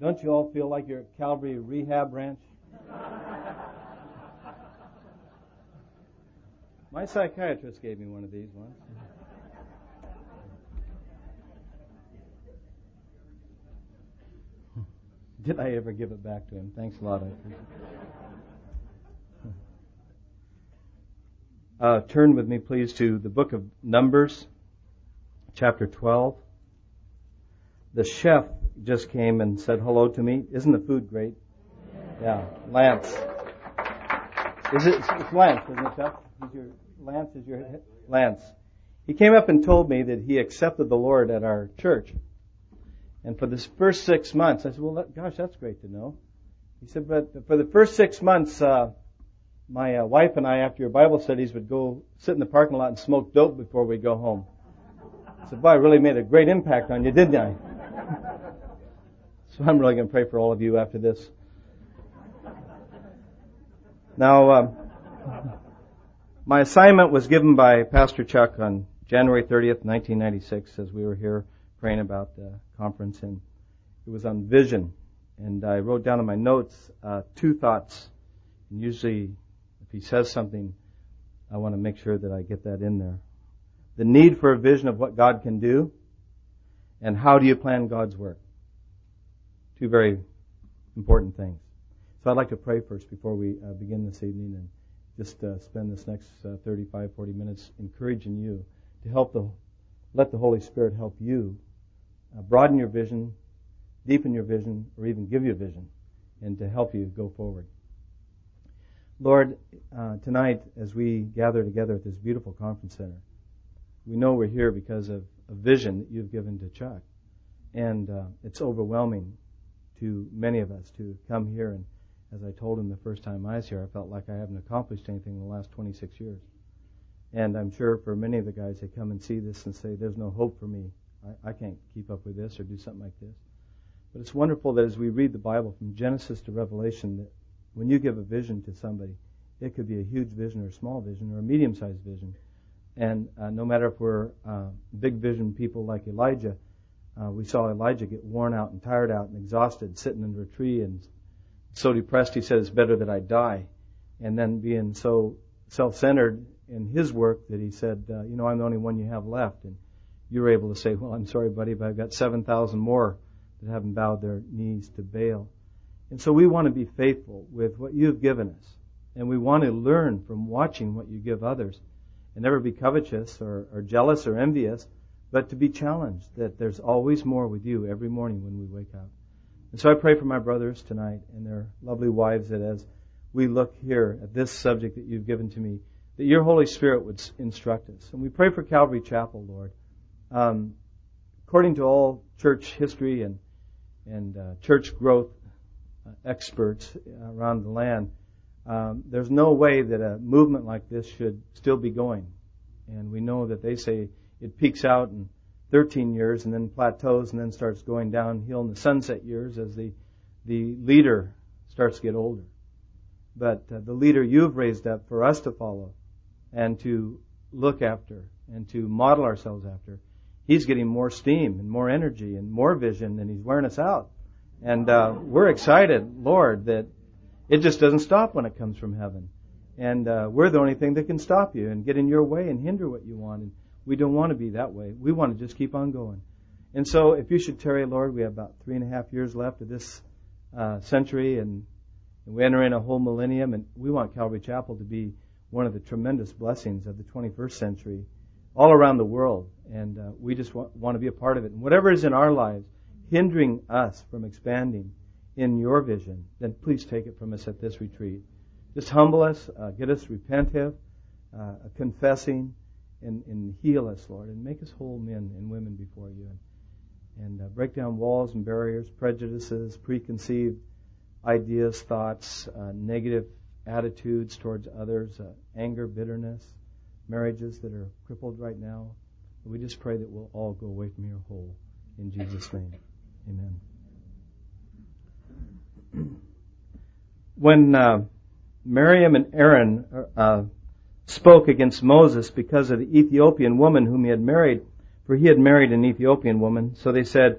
Don't you all feel like you're at Calvary Rehab Ranch? My psychiatrist gave me one of these once. Did I ever give it back to him? Thanks a lot. I appreciate it. Turn with me, please, to the book of Numbers, chapter 12. The chef just came and said hello to me. Isn't the food great? Yeah, Lance. It's Lance, isn't it, Chef? Lance. He came up and told me that he accepted the Lord at our church. And for the first 6 months, I said, well, gosh, that's great to know. He said, but for the first 6 months, my wife and I, after your Bible studies, would go sit in the parking lot and smoke dope before we go home. I said, boy, I really made a great impact on you, didn't I? So I'm really going to pray for all of you after this. Now, my assignment was given by Pastor Chuck on January 30th, 1996, as we were here praying about the conference, and it was on vision. And I wrote down in my notes 2 thoughts. And usually, if he says something, I want to make sure that I get that in there. The need for a vision of what God can do, and how do you plan God's work? 2 very important things. So I'd like to pray first before we begin this evening, and just spend this next 35, 40 minutes encouraging you to let the Holy Spirit help you broaden your vision, deepen your vision, or even give you a vision, and to help you go forward. Lord, tonight as we gather together at this beautiful conference center, we know we're here because of a vision that you've given to Chuck. And it's overwhelming to many of us to come here. And as I told him the first time I was here, I felt like I haven't accomplished anything in the last 26 years. And I'm sure for many of the guys, they come and see this and say, there's no hope for me. I can't keep up with this or do something like this. But it's wonderful that as we read the Bible from Genesis to Revelation, that when you give a vision to somebody, it could be a huge vision or a small vision or a medium-sized vision. And no matter if we're big vision people like Elijah, we saw Elijah get worn out and tired out and exhausted, sitting under a tree and so depressed he said, it's better that I die. And then being so self-centered in his work that he said, I'm the only one you have left. And you were able to say, well, I'm sorry, buddy, but I've got 7,000 more that haven't bowed their knees to Baal. And so we want to be faithful with what you've given us. And we want to learn from watching what you give others. And never be covetous or jealous or envious, but to be challenged that there's always more with you every morning when we wake up. And so I pray for my brothers tonight and their lovely wives that as we look here at this subject that you've given to me, that your Holy Spirit would instruct us. And we pray for Calvary Chapel, Lord. According to all church history and church growth experts around the land, there's no way that a movement like this should still be going. And we know that they say it peaks out in 13 years and then plateaus and then starts going downhill in the sunset years as the leader starts to get older. But the leader you've raised up for us to follow and to look after and to model ourselves after, he's getting more steam and more energy and more vision, and he's wearing us out. And we're excited, Lord, that it just doesn't stop when it comes from heaven. And we're the only thing that can stop you and get in your way and hinder what you want. And we don't want to be that way. We want to just keep on going. And so if you should tarry, Lord, we have about 3.5 years left of this century, and we enter in a whole millennium, and we want Calvary Chapel to be one of the tremendous blessings of the 21st century all around the world. And we just want to be a part of it. And whatever is in our lives hindering us from expanding in your vision, then please take it from us at this retreat. Just humble us, get us repentive, confessing, and heal us, Lord, and make us whole men and women before you. And break down walls and barriers, prejudices, preconceived ideas, thoughts, negative attitudes towards others, anger, bitterness, marriages that are crippled right now. We just pray that we'll all go away from here whole. In Jesus' name, amen. When Miriam and Aaron spoke against Moses because of the Ethiopian woman whom he had married, for he had married an Ethiopian woman, so they said,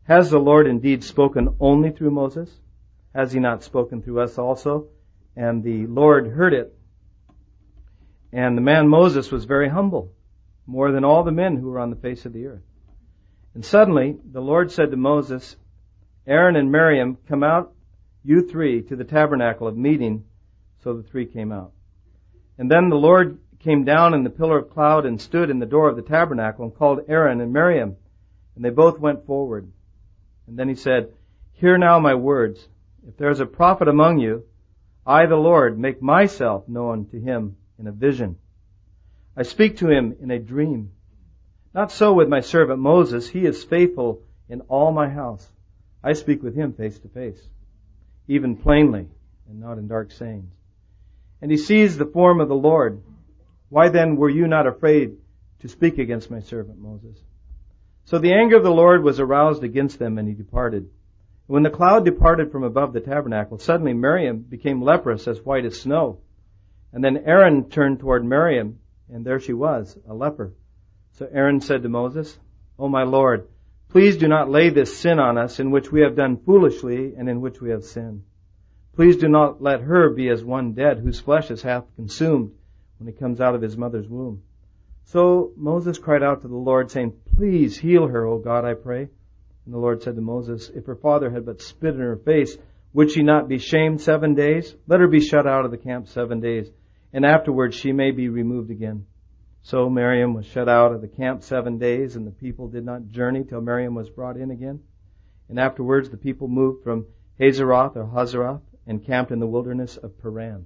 Has the Lord indeed spoken only through Moses? Has he not spoken through us also? And the Lord heard it. And the man Moses was very humble, more than all the men who were on the face of the earth. And suddenly the Lord said to Moses, Aaron and Miriam, come out, you three, to the tabernacle of meeting. So the three came out. And then the Lord came down in the pillar of cloud and stood in the door of the tabernacle and called Aaron and Miriam. And they both went forward. And then he said, Hear now my words. If there is a prophet among you, I, the Lord, make myself known to him in a vision. I speak to him in a dream. Not so with my servant Moses. He is faithful in all my house. I speak with him face to face, even plainly, and not in dark sayings. And he sees the form of the Lord. Why then were you not afraid to speak against my servant Moses? So the anger of the Lord was aroused against them, and he departed. When the cloud departed from above the tabernacle, suddenly Miriam became leprous as white as snow. And then Aaron turned toward Miriam, and there she was, a leper. So Aaron said to Moses, O my Lord, please do not lay this sin on us in which we have done foolishly and in which we have sinned. Please do not let her be as one dead whose flesh is half consumed when he comes out of his mother's womb. So Moses cried out to the Lord, saying, Please heal her, O God, I pray. And the Lord said to Moses, If her father had but spit in her face, would she not be shamed 7 days? Let her be shut out of the camp 7 days, and afterwards she may be removed again. So Miriam was shut out of the camp 7 days, and the people did not journey till Miriam was brought in again. And afterwards the people moved from Hazeroth or Hazeroth and camped in the wilderness of Paran.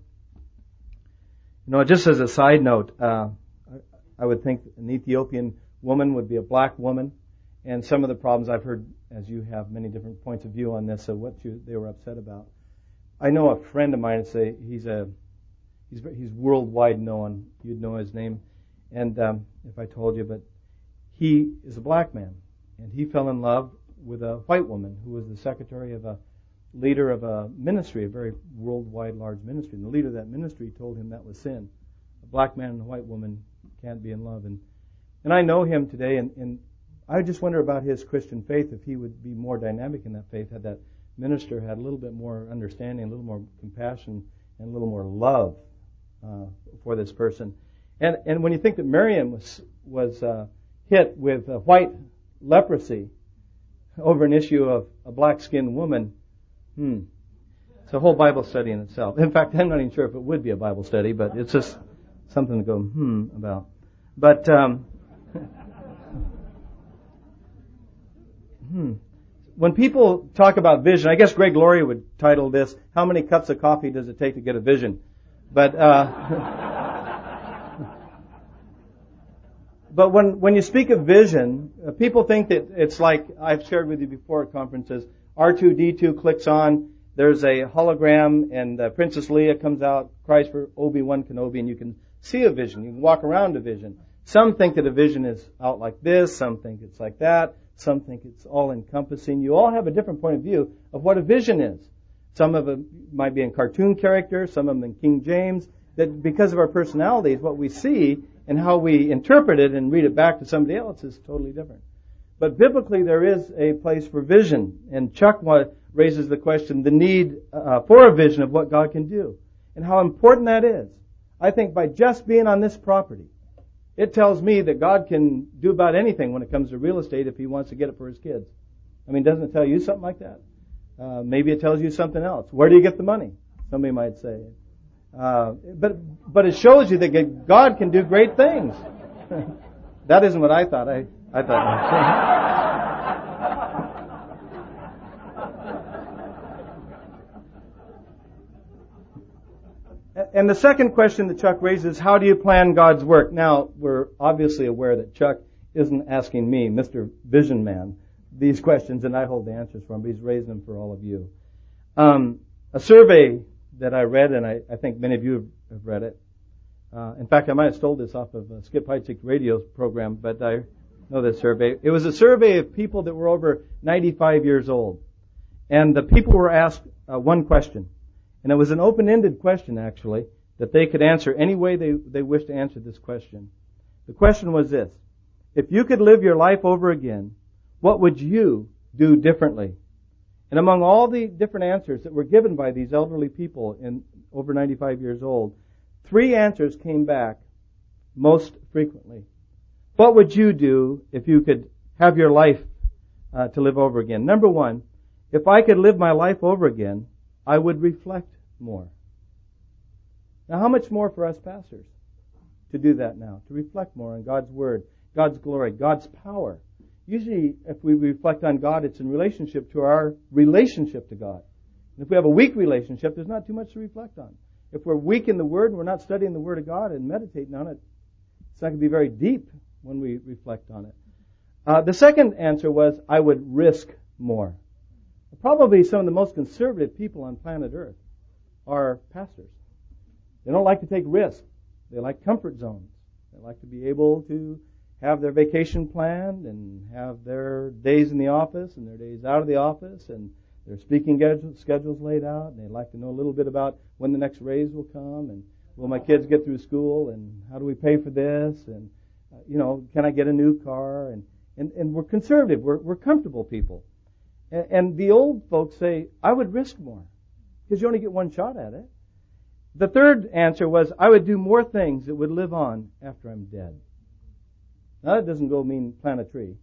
You know, just as a side note, I would think an Ethiopian woman would be a black woman, and some of the problems I've heard, as you have many different points of view on this, of what they were upset about. I know a friend of mine, say he's worldwide known. You'd know his name. And if I told you, but he is a black man, and he fell in love with a white woman who was the secretary of a leader of a ministry, a very worldwide large ministry. And the leader of that ministry told him that was sin. A black man and a white woman can't be in love. And I know him today, and I just wonder about his Christian faith, if he would be more dynamic in that faith, had that minister had a little bit more understanding, a little more compassion, and a little more love for this person. And when you think that Miriam was hit with white leprosy over an issue of a black-skinned woman, it's a whole Bible study in itself. In fact, I'm not even sure if it would be a Bible study, but it's just something to go about. But when people talk about vision, I guess Greg Laurie would title this, How Many Cups of Coffee Does It Take to Get a Vision? But but when you speak of vision, people think that it's like I've shared with you before at conferences, R2-D2 clicks on, there's a hologram, and Princess Leia comes out, cries for Obi-Wan Kenobi, and you can see a vision. You can walk around a vision. Some think that a vision is out like this. Some think it's like that. Some think it's all-encompassing. You all have a different point of view of what a vision is. Some of it might be in cartoon character, some of them in King James. That because of our personalities, what we see and how we interpret it and read it back to somebody else is totally different. But biblically, there is a place for vision. And Chuck raises the question, the need for a vision of what God can do and how important that is. I think by just being on this property, it tells me that God can do about anything when it comes to real estate if He wants to get it for His kids. I mean, doesn't it tell you something like that? Maybe it tells you something else. Where do you get the money? Somebody might say. But it shows you that God can do great things. That isn't what I thought. I thought. And the second question that Chuck raises is, how do you plan God's work? Now, we're obviously aware that Chuck isn't asking me, Mr. Vision Man, these questions, and I hold the answers for him, but he's raising them for all of you. A survey that I read, and I think many of you have read it. In fact, I might have stole this off of Skip Heitzig's radio program, but I know this survey. It was a survey of people that were over 95 years old. And the people were asked one question. And it was an open-ended question, actually, that they could answer any way they wished to answer this question. The question was this: if you could live your life over again, what would you do differently? And among all the different answers that were given by these elderly people in over 95 years old, 3 answers came back most frequently. What would you do if you could have your life to live over again? Number 1, if I could live my life over again, I would reflect more. Now, how much more for us pastors to do that now, to reflect more on God's Word, God's glory, God's power? Usually, if we reflect on God, it's in relationship to our relationship to God. And if we have a weak relationship, there's not too much to reflect on. If we're weak in the Word and we're not studying the Word of God and meditating on it, it's not going to be very deep when we reflect on it. The second answer was, I would risk more. Probably some of the most conservative people on planet Earth are pastors. They don't like to take risks. They like comfort zones. They like to be able to have their vacation planned and have their days in the office and their days out of the office and their speaking schedules laid out. And they like to know a little bit about when the next raise will come and will my kids get through school and how do we pay for this and, can I get a new car? And we're conservative. We're comfortable people. And the old folks say, I would risk more because you only get one shot at it. The third answer was, I would do more things that would live on after I'm dead. Now that doesn't go mean plant a tree.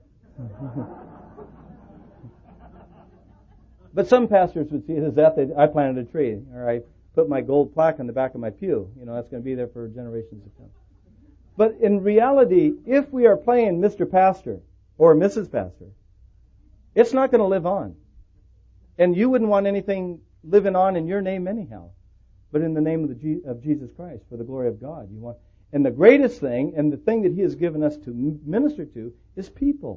But some pastors would see it as that I planted a tree, or I put my gold plaque on the back of my pew. That's going to be there for generations to come. But in reality, if we are playing Mr. Pastor or Mrs. Pastor, it's not going to live on. And you wouldn't want anything living on in your name anyhow, but in the name of Jesus Christ, for the glory of God. And the greatest thing, and the thing that He has given us to minister to, is people.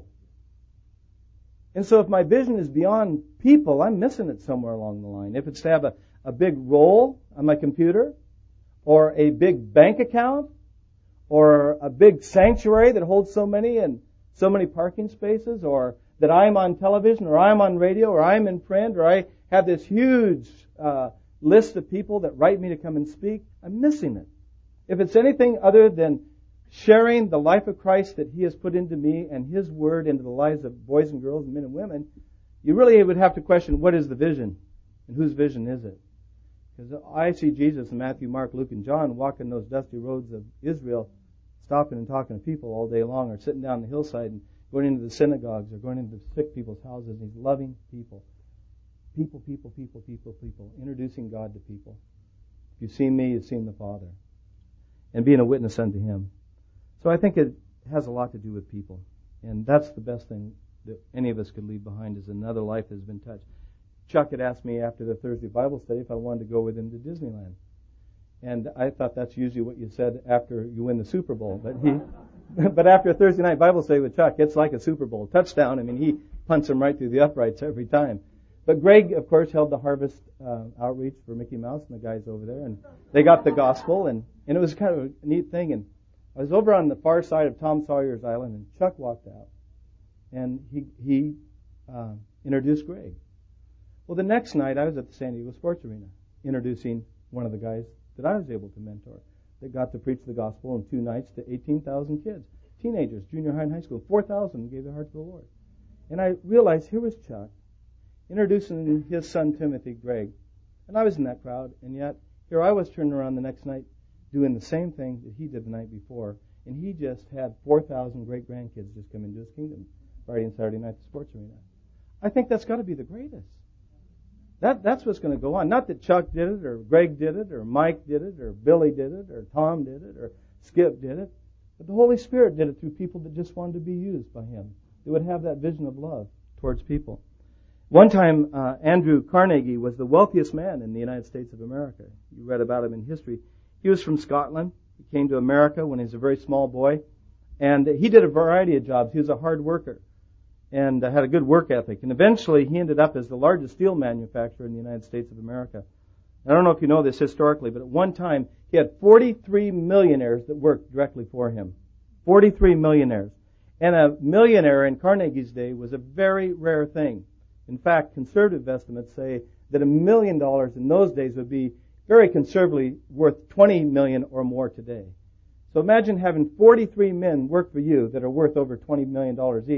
And so if my vision is beyond people, I'm missing it somewhere along the line. If it's to have a big roll on my computer, or a big bank account, or a big sanctuary that holds so many and so many parking spaces, or that I'm on television, or I'm on radio, or I'm in print, or I have this huge list of people that write me to come and speak, I'm missing it. If it's anything other than sharing the life of Christ that He has put into me and His Word into the lives of boys and girls and men and women, you really would have to question, what is the vision? And whose vision is it? Because I see Jesus in Matthew, Mark, Luke, and John walking those dusty roads of Israel, stopping and talking to people all day long, or sitting down the hillside and going into the synagogues or going into sick people's houses. And He's loving people. People, introducing God to people. If you've seen me, you've seen the Father. And being a witness unto Him. So I think it has a lot to do with people. And that's the best thing that any of us could leave behind, is another life that has been touched. Chuck had asked me after the Thursday Bible study if I wanted to go with him to Disneyland. And I thought that's usually what you said after you win the Super Bowl. But after a Thursday night Bible study with Chuck, it's like a Super Bowl touchdown. I mean, he punts them right through the uprights every time. But Greg, of course, held the harvest outreach for Mickey Mouse and the guys over there. And they got the gospel. And it was kind of a neat thing. And I was over on the far side of Tom Sawyer's Island, and Chuck walked out. And he introduced Greg. Well, the next night, I was at the San Diego Sports Arena introducing one of the guys that I was able to mentor that got to preach the gospel in 2 nights to 18,000 kids, teenagers, junior high and high school. 4,000 gave their heart to the Lord. And I realized here was Chuck introducing his son Timothy, Greg. And I was in that crowd, and yet here I was turning around the next night doing the same thing that he did the night before. And he just had 4,000 great-grandkids just come into his kingdom Friday and Saturday night at the sports arena. I think that's got to be the greatest. That's what's going to go on. Not that Chuck did it, or Greg did it, or Mike did it, or Billy did it, or Tom did it, or Skip did it. But the Holy Spirit did it through people that just wanted to be used by Him. They would have that vision of love towards people. One time, Andrew Carnegie was the wealthiest man in the United States of America. You read about him in history. He was from Scotland. He came to America when he was a very small boy. And he did a variety of jobs. He was a hard worker and had a good work ethic. And eventually he ended up as the largest steel manufacturer in the United States of America. I don't know if you know this historically, but at one time he had 43 millionaires that worked directly for him. 43 millionaires. And a millionaire in Carnegie's day was a very rare thing. In fact, conservative estimates say that $1 million in those days would be very conservatively worth $20 million or more today. So imagine having 43 men work for you that are worth over $20 million each.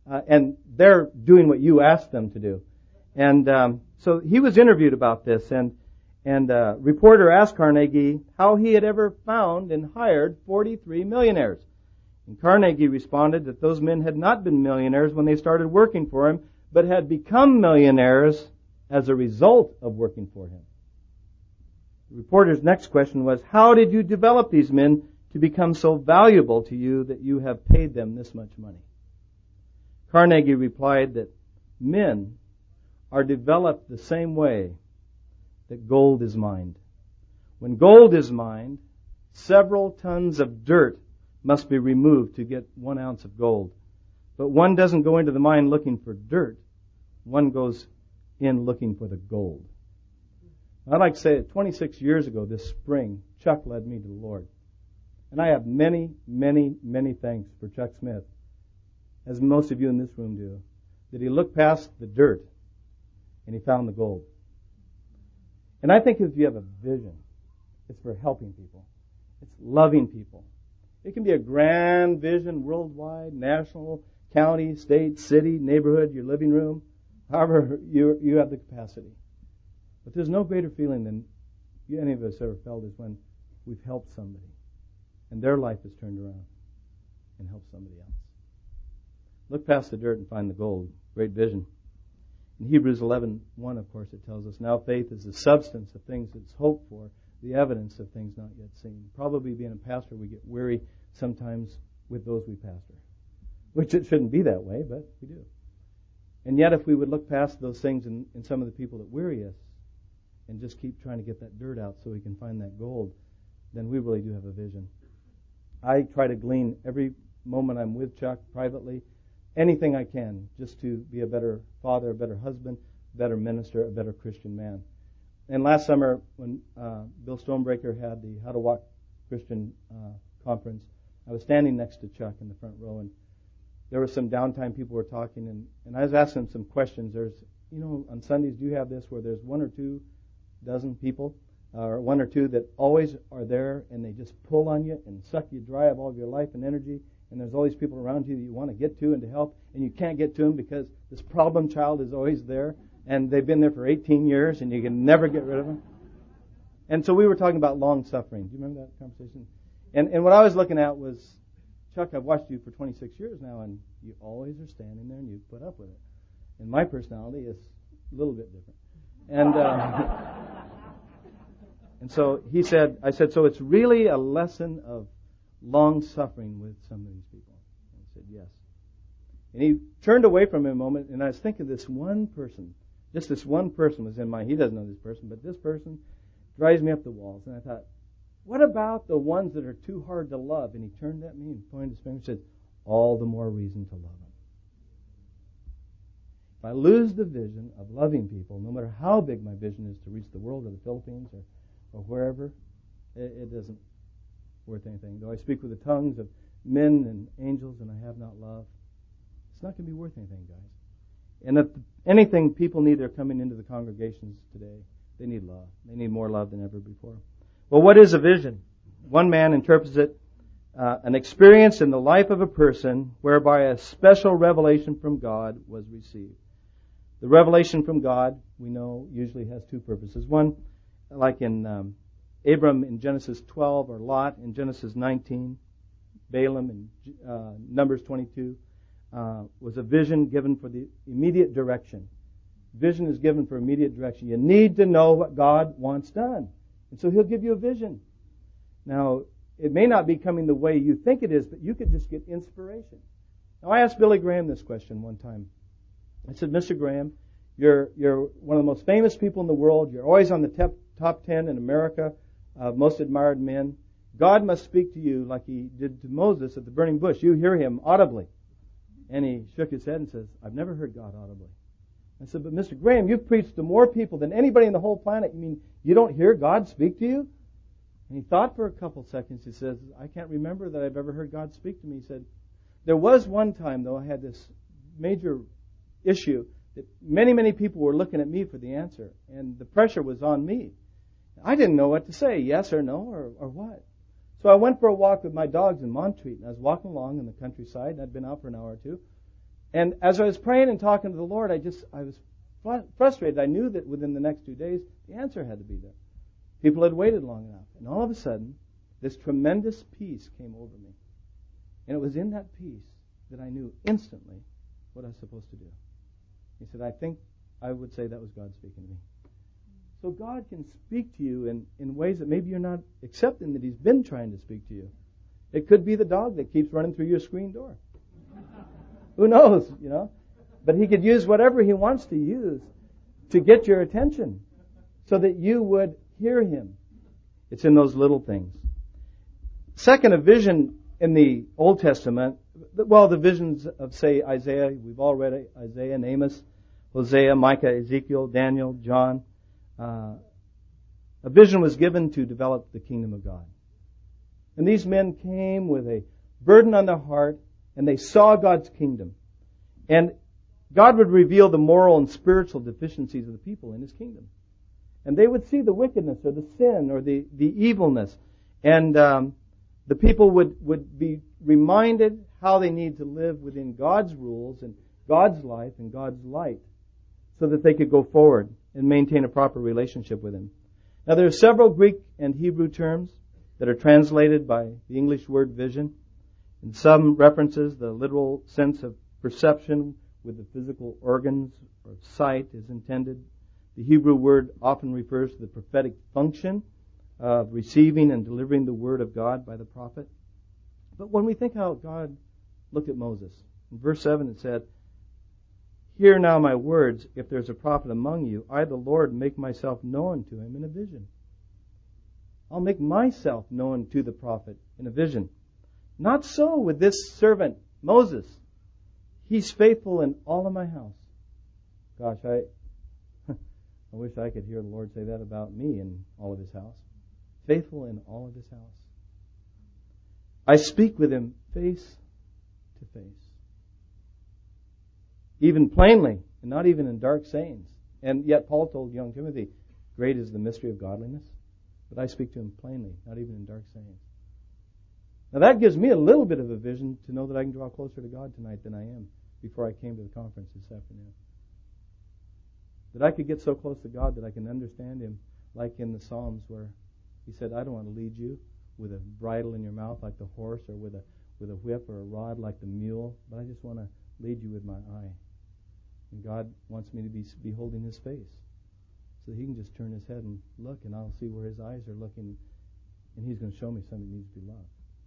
and they're doing what you asked them to do. And so he was interviewed about this, and a reporter asked Carnegie how he had ever found and hired 43 millionaires. And Carnegie responded that those men had not been millionaires when they started working for him, but had become millionaires as a result of working for him. The reporter's next question was, how did you develop these men to become so valuable to you that you have paid them this much money? Carnegie replied that men are developed the same way that gold is mined. When gold is mined, several tons of dirt must be removed to get 1 ounce of gold. But one doesn't go into the mine looking for dirt. One goes in looking for the gold. I'd like to say that 26 years ago this spring, Chuck led me to the Lord. And I have many, many, many thanks for Chuck Smith, as most of you in this room do, that he looked past the dirt and he found the gold. And I think if you have a vision, it's for helping people. It's loving people. It can be a grand vision, worldwide, national, county, state, city, neighborhood, your living room, however you have the capacity. But there's no greater feeling than any of us ever felt is when we've helped somebody and their life is turned around and helped somebody else. Look past the dirt and find the gold. Great vision. In Hebrews 11:1, of course, it tells us, now faith is the substance of things that's hoped for, the evidence of things not yet seen. Probably being a pastor, we get weary sometimes with those we pastor, which it shouldn't be that way, but we do. And yet if we would look past those things in some of the people that weary us and just keep trying to get that dirt out so we can find that gold, then we really do have a vision. I try to glean every moment I'm with Chuck privately, anything I can, just to be a better father, a better husband, a better minister, a better Christian man. And last summer, when Bill Stonebreaker had the How to Walk Christian conference, I was standing next to Chuck in the front row, and there was some downtime. People were talking, and I was asking him some questions. There's, on Sundays, do you have this where there's 1 or 2 dozen people, or 1 or 2 that always are there, and they just pull on you and suck you dry of all of your life and energy, and there's all these people around you that you want to get to and to help, and you can't get to them because this problem child is always there, and they've been there for 18 years, and you can never get rid of them. And so we were talking about long suffering. Do you remember that conversation? And what I was looking at was, Chuck, I've watched you for 26 years now, and you always are standing there, and you put up with it. And my personality is a little bit different. And so I said, so it's really a lesson of long suffering with some of these people. And he said, yes. And he turned away from me a moment, and I was thinking this one person, just this one person was in mind. He doesn't know this person, but this person drives me up the walls. And I thought, what about the ones that are too hard to love? And he turned at me and pointed his finger and said, all the more reason to love them. If I lose the vision of loving people, no matter how big my vision is to reach the world or the Philippines or wherever, it isn't worth anything. Though I speak with the tongues of men and angels and I have not love, it's not going to be worth anything, guys. And if anything people need, they're coming into the congregations today. They need love. They need more love than ever before. Well, what is a vision? One man interprets it, an experience in the life of a person whereby a special revelation from God was received. The revelation from God, we know, usually has 2 purposes. One, like in Abram in Genesis 12, or Lot in Genesis 19, Balaam in Numbers 22, was a vision given for the immediate direction. Vision is given for immediate direction. You need to know what God wants done. And so He'll give you a vision. Now, it may not be coming the way you think it is, but you could just get inspiration. Now, I asked Billy Graham this question one time. I said, Mr. Graham, you're one of the most famous people in the world. You're always on the top 10 in America of most admired men. God must speak to you like He did to Moses at the burning bush. You hear Him audibly. And he shook his head and says, I've never heard God audibly. I said, but Mr. Graham, you've preached to more people than anybody in the whole planet. You mean you don't hear God speak to you? And he thought for a couple seconds. He says, I can't remember that I've ever heard God speak to me. He said, there was one time, though, I had this major issue that many, many people were looking at me for the answer, and the pressure was on me. I didn't know what to say, yes or no, or what. So I went for a walk with my dogs in Montreat, and I was walking along in the countryside, and I'd been out for an hour or two, And as I was praying and talking to the Lord, I was frustrated. I knew that within the next 2 days, the answer had to be there. People had waited long enough. And all of a sudden, this tremendous peace came over me. And it was in that peace that I knew instantly what I was supposed to do. He said, I think I would say that was God speaking to me. So God can speak to you in ways that maybe you're not accepting that He's been trying to speak to you. It could be the dog that keeps running through your screen door. Who knows, But He could use whatever He wants to use to get your attention so that you would hear Him. It's in those little things. Second, a vision in the Old Testament, the visions of, say, Isaiah. We've all read Isaiah and Amos, Hosea, Micah, Ezekiel, Daniel, John. A vision was given to develop the kingdom of God. And these men came with a burden on their heart, and they saw God's kingdom. And God would reveal the moral and spiritual deficiencies of the people in His kingdom. And they would see the wickedness or the sin or the evilness. And the people would be reminded how they need to live within God's rules and God's life and God's light so that they could go forward and maintain a proper relationship with Him. Now there are several Greek and Hebrew terms that are translated by the English word vision. In some references, the literal sense of perception with the physical organs or sight is intended. The Hebrew word often refers to the prophetic function of receiving and delivering the word of God by the prophet. But when we think how God looked at Moses, in verse 7 it said, Hear now my words, if there's a prophet among you, I, the Lord, make myself known to him in a vision. I'll make myself known to the prophet in a vision. Not so with this servant, Moses. He's faithful in all of my house. Gosh, I wish I could hear the Lord say that about me in all of His house. Faithful in all of His house. I speak with him face to face. Even plainly, and not even in dark sayings. And yet Paul told young Timothy, great is the mystery of godliness. But I speak to him plainly, not even in dark sayings. Now that gives me a little bit of a vision to know that I can draw closer to God tonight than I am before I came to the conference this afternoon. That I could get so close to God that I can understand Him like in the Psalms where He said, I don't want to lead you with a bridle in your mouth like the horse or with a whip or a rod like the mule, but I just want to lead you with my eye. And God wants me to be holding His face so He can just turn His head and look, and I'll see where His eyes are looking, and He's going to show me something that needs to be loved.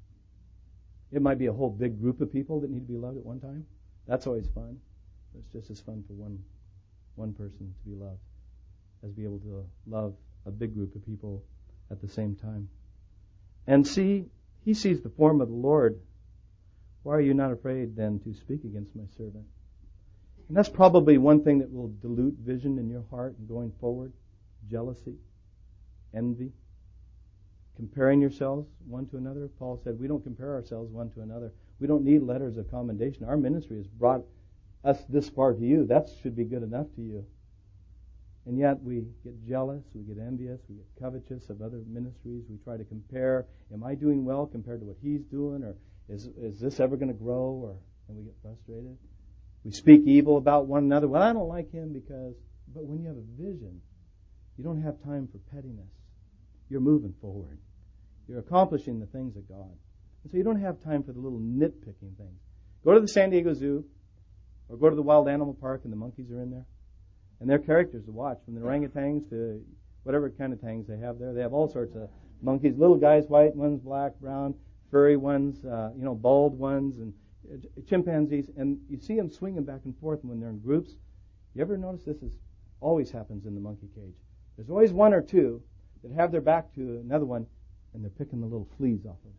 It might be a whole big group of people that need to be loved at one time. That's always fun. But it's just as fun for one person to be loved as be able to love a big group of people at the same time. And see, he sees the form of the Lord. Why are you not afraid then to speak against my servant? And that's probably one thing that will dilute vision in your heart and going forward. Jealousy, envy, comparing yourselves one to another. Paul said we don't compare ourselves one to another. We don't need letters of commendation. Our ministry has brought us this far to you. That should be good enough to you. And yet we get jealous, we get envious, we get covetous of other ministries. We try to compare, am I doing well compared to what he's doing? Or is this ever going to grow? And we get frustrated. We speak evil about one another. Well, I don't like him because... But when you have a vision, you don't have time for pettiness. You're moving forward. You're accomplishing the things of God. And so you don't have time for the little nitpicking things. Go to the San Diego Zoo or go to the Wild Animal Park and the monkeys are in there. And they're characters to watch, from the orangutans to whatever kind of tangs they have there. They have all sorts of monkeys, little guys, white ones, black, brown, furry ones, bald ones, and chimpanzees. And you see them swinging back and forth when they're in groups. You ever notice this always happens in the monkey cage? There's always one or two that have their back to another one, and they're picking the little fleas off of them.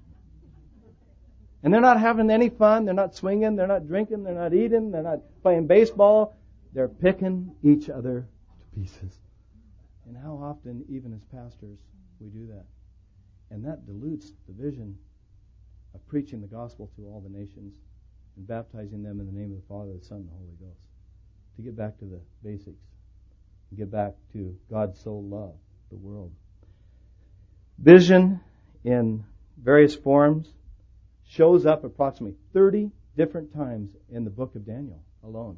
And they're not having any fun. They're not swinging. They're not drinking. They're not eating. They're not playing baseball. They're picking each other to pieces. And how often, even as pastors, we do that. And that dilutes the vision of preaching the gospel to all the nations and baptizing them in the name of the Father, the Son, and the Holy Ghost. To get back to the basics. And get back to God so loved the world. Vision in various forms shows up approximately 30 different times in the book of Daniel alone.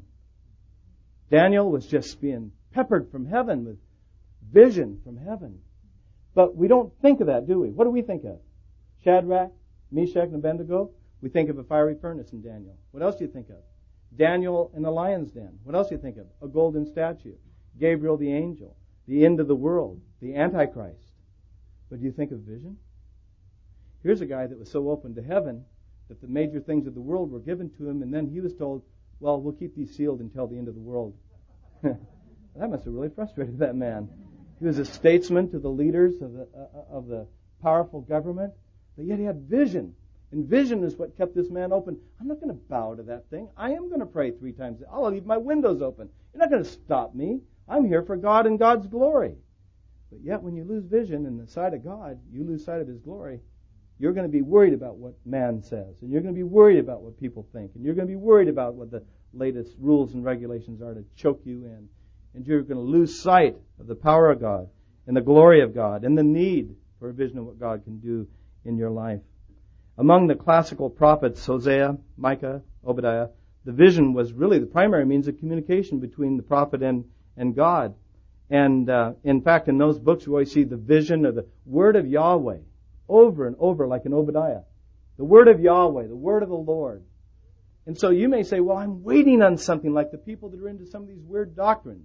Daniel was just being peppered from heaven with vision from heaven. But we don't think of that, do we? What do we think of? Shadrach, Meshach, and Abednego? We think of a fiery furnace in Daniel. What else do you think of? Daniel in the lion's den. What else do you think of? A golden statue. Gabriel the angel. The end of the world. The Antichrist. But do you think of vision? Here's a guy that was so open to heaven that the major things of the world were given to him, and then he was told, well, we'll keep these sealed until the end of the world. That must have really frustrated that man. He was a statesman to the leaders of the powerful government, but yet he had vision. And vision is what kept this man open. I'm not going to bow to that thing. I am going to pray 3 times. I'll leave my windows open. You're not going to stop me. I'm here for God and God's glory. But yet when you lose vision in the sight of God, you lose sight of His glory, you're going to be worried about what man says. And you're going to be worried about what people think. And you're going to be worried about what the latest rules and regulations are to choke you in. And you're going to lose sight of the power of God and the glory of God and the need for a vision of what God can do in your life. Among the classical prophets, Hosea, Micah, Obadiah, the vision was really the primary means of communication between the prophet and God. And in fact, in those books, we always see the vision of the word of Yahweh over and over, like in Obadiah. The word of Yahweh, the word of the Lord. And so you may say, well, I'm waiting on something like the people that are into some of these weird doctrines.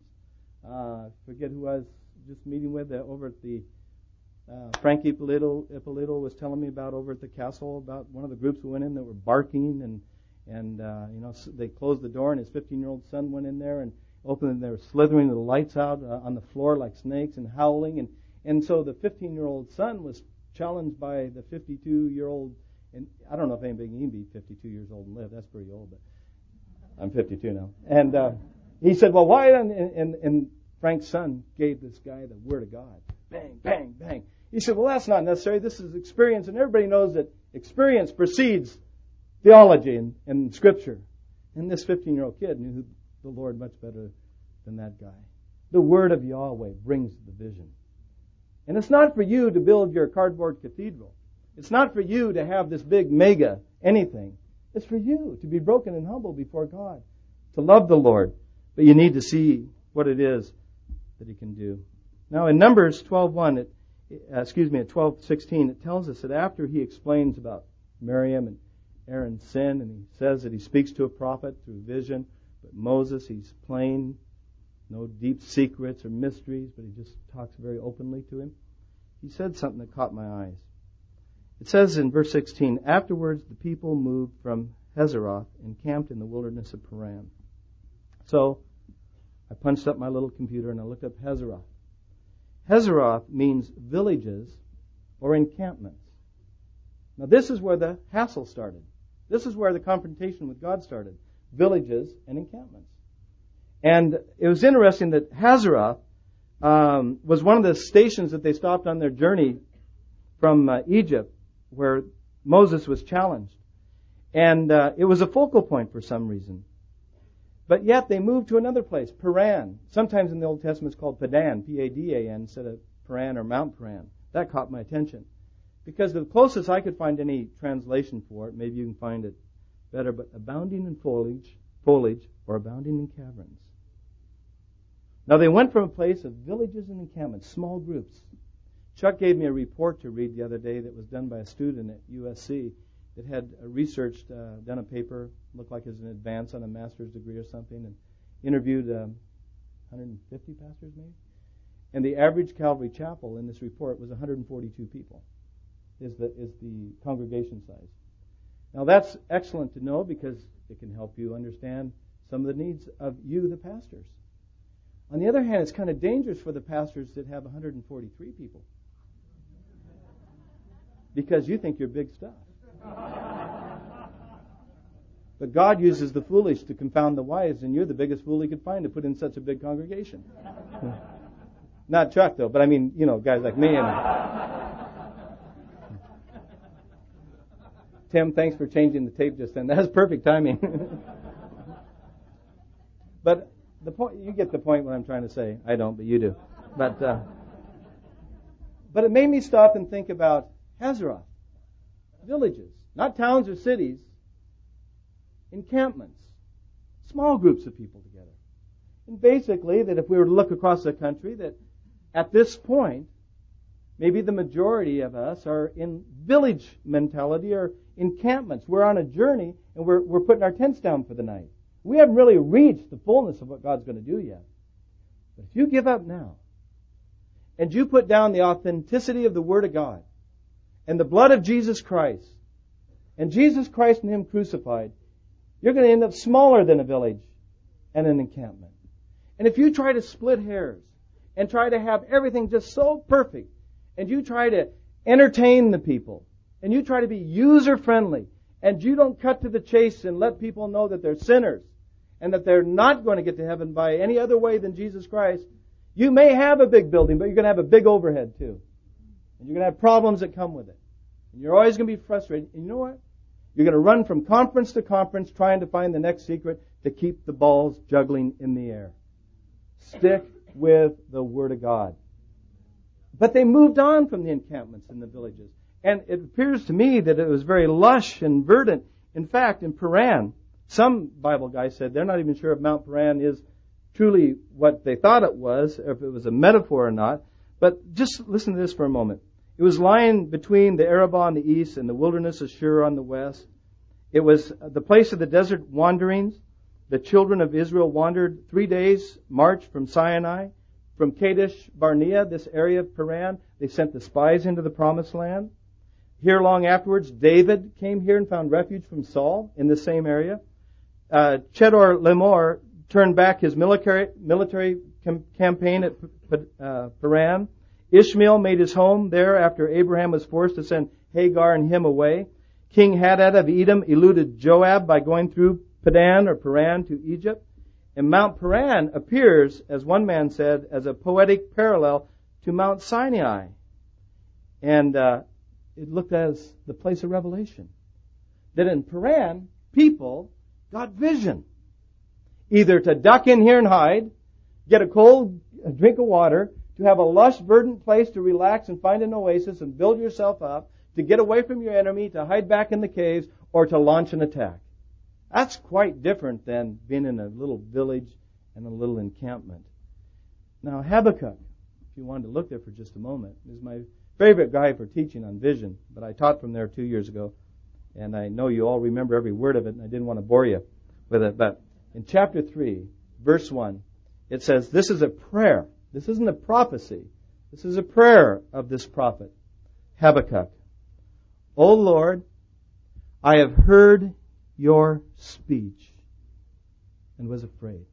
I forget who I was just meeting with over at the Frank Ippolito was telling me about over at the castle about one of the groups who went in that were barking and they closed the door and his 15-year-old son went in there and opened and they were slithering the lights out on the floor like snakes and howling and so the 15-year-old son was challenged by the 52-year-old, and I don't know if anybody can be 52 years old and live. That's pretty old, but I'm 52 now. And he said, well, why? And Frank's son gave this guy the word of God. Bang, bang, bang. He said, well, that's not necessary. This is experience, and everybody knows that experience precedes theology and Scripture. And this 15-year-old kid knew the Lord much better than that guy. The word of Yahweh brings the vision. And it's not for you to build your cardboard cathedral. It's not for you to have this big mega anything. It's for you to be broken and humble before God, to love the Lord. But you need to see what it is that He can do. Now in Numbers 12:1, at 12:16, it tells us that after He explains about Miriam and Aaron's sin, and He says that He speaks to a prophet through vision, but Moses, He's plain, no deep secrets or mysteries, but He just talks very openly to him. He said something that caught my eyes. It says in verse 16, afterwards the people moved from Hazeroth and camped in the wilderness of Paran. So I punched up my little computer and I looked up Hazeroth. Hazeroth means villages or encampments. Now this is where the hassle started. This is where the confrontation with God started. Villages and encampments. And it was interesting that Hazeroth was one of the stations that they stopped on their journey from Egypt where Moses was challenged. And it was a focal point for some reason. But yet they moved to another place, Paran. Sometimes in the Old Testament it's called Padan, P-A-D-A-N, instead of Paran or Mount Paran. That caught my attention. Because the closest I could find any translation for it, maybe you can find it better, but abounding in foliage or abounding in caverns. Now they went from a place of villages and encampments, small groups. Chuck gave me a report to read the other day that was done by a student at USC that had researched, done a paper, looked like it was an advance on a master's degree or something, and interviewed 150 pastors maybe. And the average Calvary Chapel in this report was 142 people, is the congregation size. Now that's excellent to know because it can help you understand some of the needs of you, the pastors. On the other hand, it's kind of dangerous for the pastors that have 143 people because you think you're big stuff. But God uses the foolish to confound the wise, and you're the biggest fool He could find to put in such a big congregation. Not Chuck, though, but I mean, guys like me. And Tim, thanks for changing the tape just then. That was perfect timing. But the point, you get the point what I'm trying to say. I don't, but you do. But it made me stop and think about Hazeroth. Villages, not towns or cities, encampments, small groups of people together. And basically, that if we were to look across the country, that at this point, maybe the majority of us are in village mentality or encampments. We're on a journey and we're putting our tents down for the night. We haven't really reached the fullness of what God's going to do yet. But if you give up now and you put down the authenticity of the Word of God and the blood of Jesus Christ and Jesus Christ and Him crucified, you're going to end up smaller than a village and an encampment. And if you try to split hairs and try to have everything just so perfect, and you try to entertain the people, and you try to be user-friendly, and you don't cut to the chase and let people know that they're sinners, and that they're not going to get to heaven by any other way than Jesus Christ, you may have a big building, but you're going to have a big overhead too. And you're going to have problems that come with it. And you're always going to be frustrated. And you know what? You're going to run from conference to conference trying to find the next secret to keep the balls juggling in the air. Stick with the Word of God. But they moved on from the encampments in the villages. And it appears to me that it was very lush and verdant. In fact, in Paran, some Bible guys said they're not even sure if Mount Paran is truly what they thought it was, or if it was a metaphor or not. But just listen to this for a moment. It was lying between the Arabah on the east and the wilderness of Shur on the west. It was the place of the desert wanderings. The children of Israel wandered 3 days' march from Sinai. From Kadesh Barnea, this area of Paran, they sent the spies into the promised land. Here long afterwards, David came here and found refuge from Saul in the same area. Chedor Lemor turned back his military campaign at Paran. Ishmael made his home there after Abraham was forced to send Hagar and him away. King Hadad of Edom eluded Joab by going through Padan or Paran to Egypt. And Mount Paran appears, as one man said, as a poetic parallel to Mount Sinai. And it looked as the place of revelation. That in Paran, people got vision. Either to duck in here and hide, get a cold drink of water, to have a lush, verdant place to relax and find an oasis and build yourself up, to get away from your enemy, to hide back in the caves, or to launch an attack. That's quite different than being in a little village and a little encampment. Now, Habakkuk, if you wanted to look there for just a moment, is my favorite guy for teaching on vision, but I taught from there 2 years ago, and I know you all remember every word of it, and I didn't want to bore you with it. But in chapter 3, verse 1, it says, this is a prayer. This isn't a prophecy. This is a prayer of this prophet, Habakkuk. O Lord, I have heard your speech and was afraid.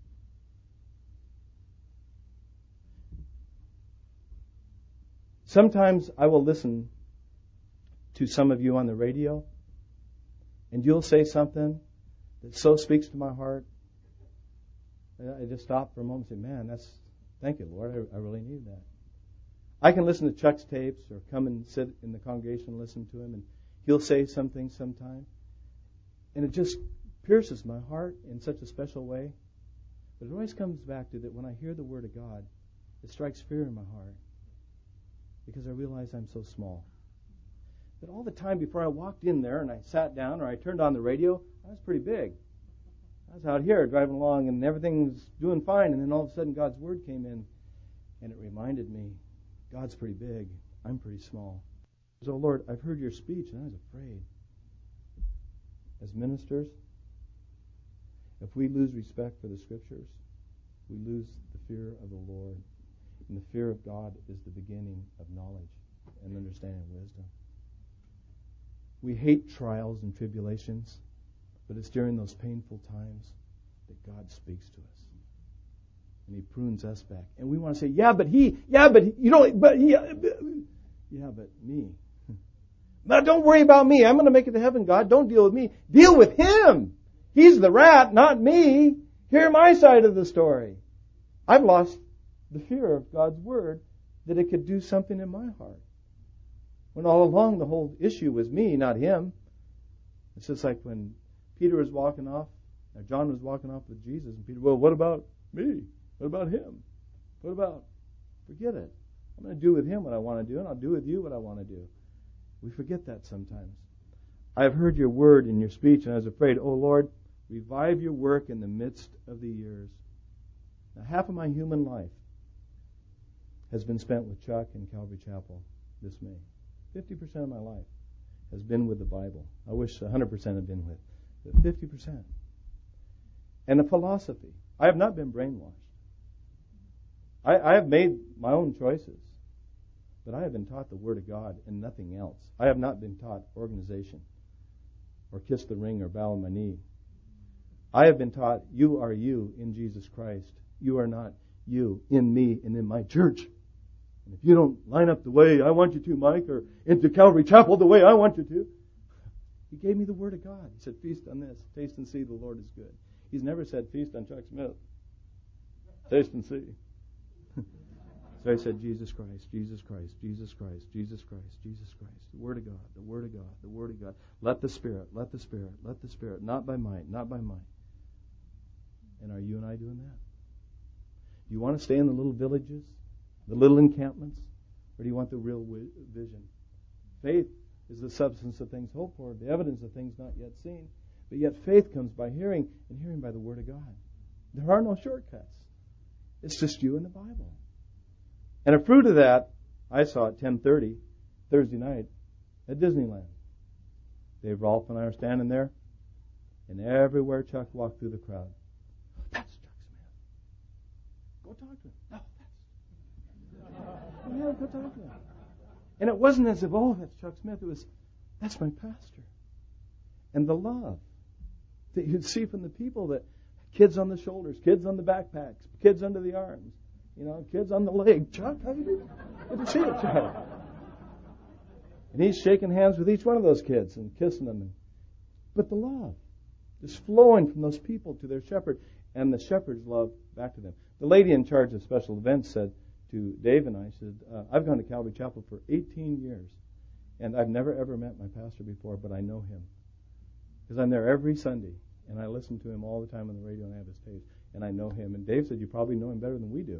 Sometimes I will listen to some of you on the radio, and you'll say something that so speaks to my heart. I just stop for a moment and say, man, thank you, Lord, I really need that. I can listen to Chuck's tapes or come and sit in the congregation and listen to him, and he'll say something sometime. And it just pierces my heart in such a special way. But it always comes back to that when I hear the Word of God, it strikes fear in my heart. Because I realize I'm so small. But all the time before I walked in there and I sat down or I turned on the radio, I was pretty big. I was out here driving along and everything's doing fine. And then all of a sudden God's Word came in and it reminded me, God's pretty big. I'm pretty small. So Lord, I've heard your speech and I was afraid. As ministers, if we lose respect for the Scriptures, we lose the fear of the Lord. And the fear of God is the beginning of knowledge and understanding of wisdom. We hate trials and tribulations, but it's during those painful times that God speaks to us. And He prunes us back. And we want to say, yeah, but me. Now, don't worry about me. I'm going to make it to heaven, God. Don't deal with me. Deal with Him. He's the rat, not me. Hear my side of the story. I've lost the fear of God's Word that it could do something in my heart. When all along the whole issue was me, not Him. It's just like when Peter was walking off, or John was walking off with Jesus, and Peter, well, what about me? What about Him? What about? Forget it. I'm going to do with Him what I want to do, and I'll do with you what I want to do. We forget that sometimes. I have heard your word in your speech, and I was afraid, oh Lord, Revive your work in the midst of the years. Now, half of my human life has been spent with Chuck and Calvary Chapel this May. 50% of my life has been with the Bible. I wish 100% had been with, but 50%. And a philosophy. I have not been brainwashed. I have made my own choices, but I have been taught the Word of God and nothing else. I have not been taught organization or kiss the ring or bow on my knee. I have been taught you are you in Jesus Christ. You are not you in me and in my church. And if you don't line up the way I want you to, Mike, or into Calvary Chapel the way I want you to, He gave me the Word of God. He said, feast on this. Taste and see the Lord is good. He's never said, feast on Chuck Smith. Taste and see. So I said, Jesus Christ, Jesus Christ, Jesus Christ, Jesus Christ, Jesus Christ. The Word of God, the Word of God, the Word of God. Let the Spirit, let the Spirit, let the Spirit. Not by might, not by might. And are you and I doing that? Do you want to stay in the little villages, the little encampments, or do you want the real vision? Faith is the substance of things hoped for, the evidence of things not yet seen. But yet faith comes by hearing, and hearing by the Word of God. There are no shortcuts. It's just you and the Bible. And a fruit of that, I saw at 10:30 Thursday night at Disneyland. Dave Rolfe and I are standing there, and everywhere Chuck walked through the crowd, that's Chuck Smith. Go talk to him. No, that's... Yeah, go talk to him. And it wasn't as if, oh, that's Chuck Smith. It was, that's my pastor. And the love that you'd see from the people, that kids on the shoulders, kids on the backpacks, kids under the arms, kids on the leg. Chuck, how you doing? Good to see you, Chuck. And he's shaking hands with each one of those kids and kissing them. But the love is flowing from those people to their shepherd, and the shepherd's love back to them. The lady in charge of special events said to Dave and I, said, I've gone to Calvary Chapel for 18 years, and I've never ever met my pastor before, but I know him. Because I'm there every Sunday, and I listen to him all the time on the radio, and I have his tapes, and I know him. And Dave said, you probably know him better than we do.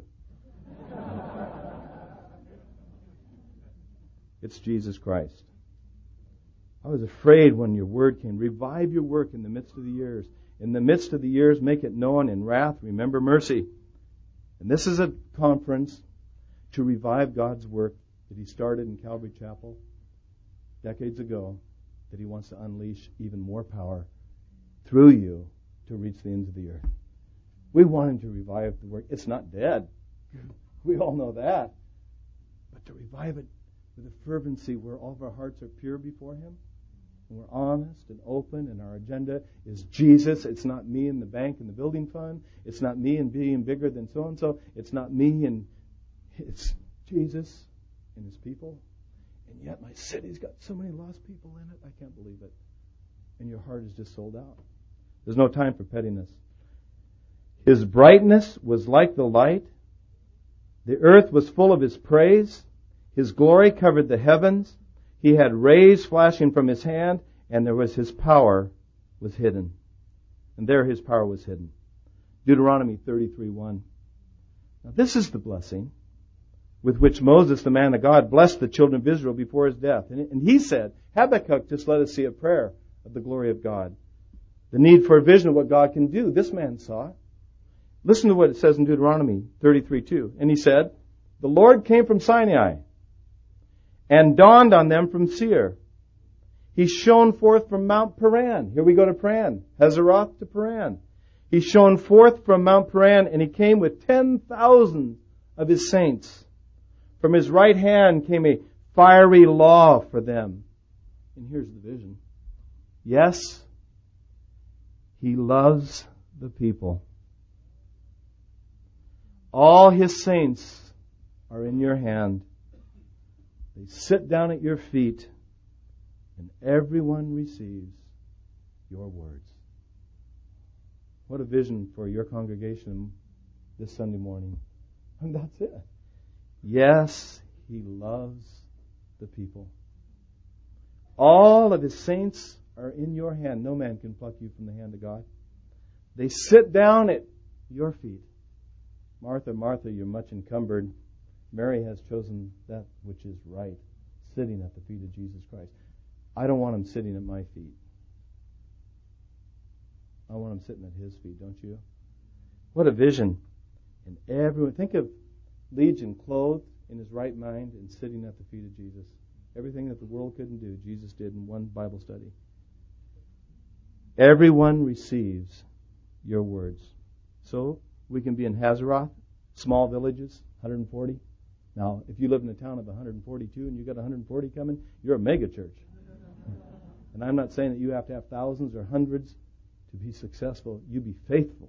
It's Jesus Christ. I was afraid when your word came. Revive your work in the midst of the years. In the midst of the years, make it known. In wrath, remember mercy. And this is a conference to revive God's work that He started in Calvary Chapel decades ago, that He wants to unleash even more power through you to reach the ends of the earth. We want Him to revive the work. It's not dead. We all know that. But to revive it with a fervency where all of our hearts are pure before Him, and we're honest and open, and our agenda is Jesus. It's not me and the bank and the building fund. It's not me and being bigger than so-and-so. It's not me and it's Jesus and His people. And yet my city's got so many lost people in it. I can't believe it. And your heart is just sold out. There's no time for pettiness. His brightness was like the light. The earth was full of His praise. His glory covered the heavens. He had rays flashing from His hand, and there was His power was hidden. And there His power was hidden. Deuteronomy 33:1. Now this is the blessing with which Moses, the man of God, blessed the children of Israel before his death. And he said, Habakkuk just let us see a prayer of the glory of God. The need for a vision of what God can do. This man saw it. Listen to what it says in Deuteronomy 33:2. And he said, the Lord came from Sinai and dawned on them from Seir. He shone forth from Mount Paran. Here we go to Paran. Hazeroth to Paran. He shone forth from Mount Paran, and He came with 10,000 of His saints. From His right hand came a fiery law for them. And here's the vision. Yes, He loves the people. All His saints are in your hand. They sit down at your feet, and everyone receives your words. What a vision for your congregation this Sunday morning. And that's it. Yes, He loves the people. All of His saints are in your hand. No man can pluck you from the hand of God. They sit down at your feet. Martha, Martha, you're much encumbered. Mary has chosen that which is right, sitting at the feet of Jesus Christ. I don't want Him sitting at my feet. I want them sitting at His feet, don't you? What a vision. And everyone, think of Legion clothed in his right mind and sitting at the feet of Jesus. Everything that the world couldn't do, Jesus did in one Bible study. Everyone receives your words. So we can be in Hazeroth, small villages, 140. Now, if you live in a town of 142 and you got 140 coming, you're a mega church. And I'm not saying that you have to have thousands or hundreds to be successful. You be faithful.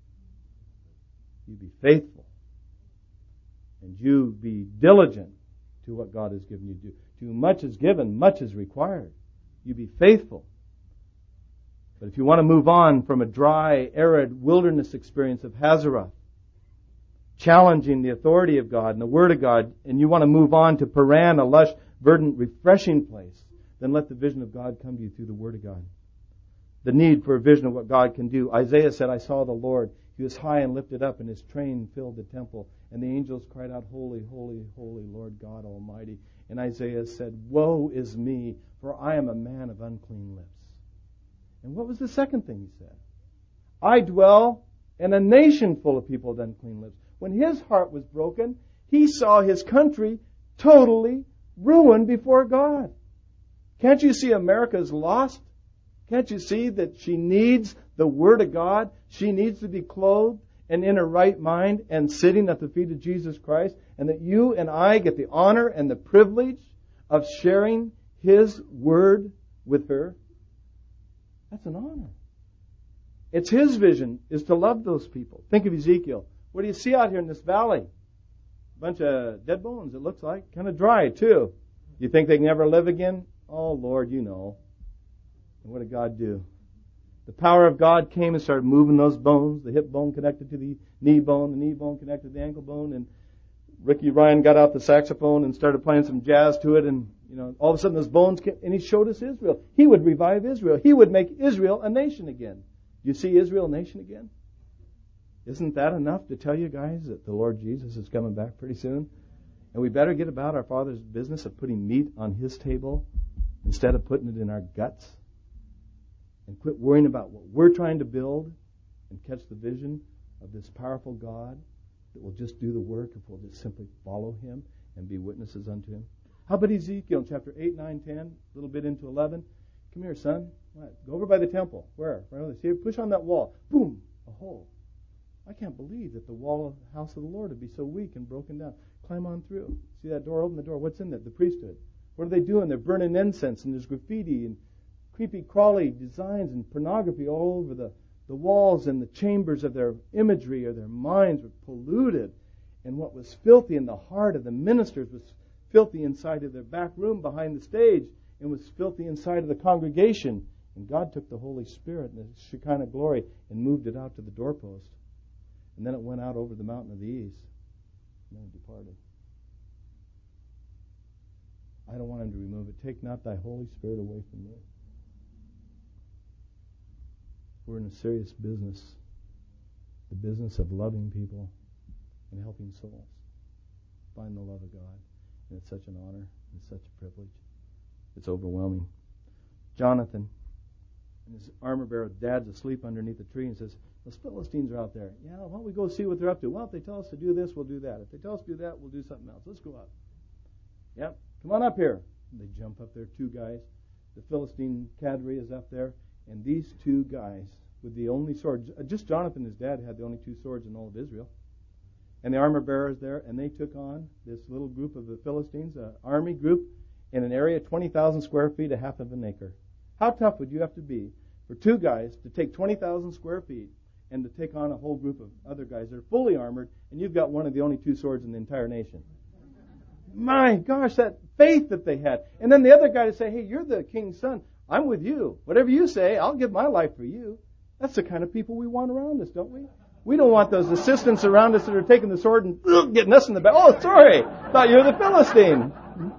You be faithful. And you be diligent to what God has given you to do. Too much is given, much is required. You be faithful. But if you want to move on from a dry, arid wilderness experience of Hazeroth, challenging the authority of God and the Word of God, and you want to move on to Paran, a lush, verdant, refreshing place, then let the vision of God come to you through the Word of God. The need for a vision of what God can do. Isaiah said, I saw the Lord. He was high and lifted up, and His train filled the temple. And the angels cried out, Holy, holy, holy, Lord God Almighty. And Isaiah said, Woe is me, for I am a man of unclean lips. And what was the second thing he said? I dwell in a nation full of people with unclean lips. When his heart was broken, he saw his country totally ruined before God. Can't you see America's lost? Can't you see that she needs the Word of God? She needs to be clothed and in her right mind and sitting at the feet of Jesus Christ, and that you and I get the honor and the privilege of sharing His Word with her. That's an honor. It's His vision, is to love those people. Think of Ezekiel. What do you see out here in this valley? A bunch of dead bones, it looks like. Kind of dry, too. You think they can ever live again? Oh, Lord, you know. And what did God do? The power of God came and started moving those bones. The hip bone connected to the knee bone connected to the ankle bone, and Ricky Ryan got out the saxophone and started playing some jazz to it, and all of a sudden those bones came, and He showed us Israel. He would revive Israel. He would make Israel a nation again. You see Israel a nation again? Isn't that enough to tell you guys that the Lord Jesus is coming back pretty soon? And we better get about our Father's business of putting meat on His table instead of putting it in our guts. And quit worrying about what we're trying to build and catch the vision of this powerful God that will just do the work if we'll just simply follow Him and be witnesses unto Him. How about Ezekiel chapter 8, 9, 10, a little bit into 11? Come here, son. What? Go over by the temple. Where? Right over there. See, push on that wall. Boom! A hole. I can't believe that the wall of the house of the Lord would be so weak and broken down. Climb on through. See that door? Open the door. What's in there? The priesthood. What are they doing? They're burning incense, and there's graffiti and creepy crawly designs and pornography all over the walls and the chambers of their imagery, or their minds were polluted. And what was filthy in the heart of the ministers was filthy inside of their back room behind the stage, and was filthy inside of the congregation. And God took the Holy Spirit and the Shekinah glory and moved it out to the doorpost. And then it went out over the mountain of the east. And then it departed. I don't want Him to remove it. Take not Thy Holy Spirit away from me. We're in a serious business. The business of loving people and helping souls find the love of God. And it's such an honor. It's such a privilege. It's overwhelming. Jonathan and his armor bearer dad's asleep underneath a tree, and says, those Philistines are out there. Yeah, why don't we go see what they're up to? Well, if they tell us to do this, we'll do that. If they tell us to do that, we'll do something else. Let's go up. Yep, come on up here. And they jump up there, two guys. The Philistine cadre is up there, and these two guys with the only sword, just Jonathan and his dad had the only two swords in all of Israel. And the armor bearers there, and they took on this little group of the Philistines, an army group, in an area 20,000 square feet, a half of an acre. How tough would you have to be for two guys to take 20,000 square feet and to take on a whole group of other guys that are fully armored, and you've got one of the only two swords in the entire nation? My gosh, that faith that they had. And then the other guy to say, hey, you're the king's son. I'm with you. Whatever you say, I'll give my life for you. That's the kind of people we want around us, don't we? We don't want those assistants around us that are taking the sword and getting us in the back. Oh, sorry. Thought you were the Philistine.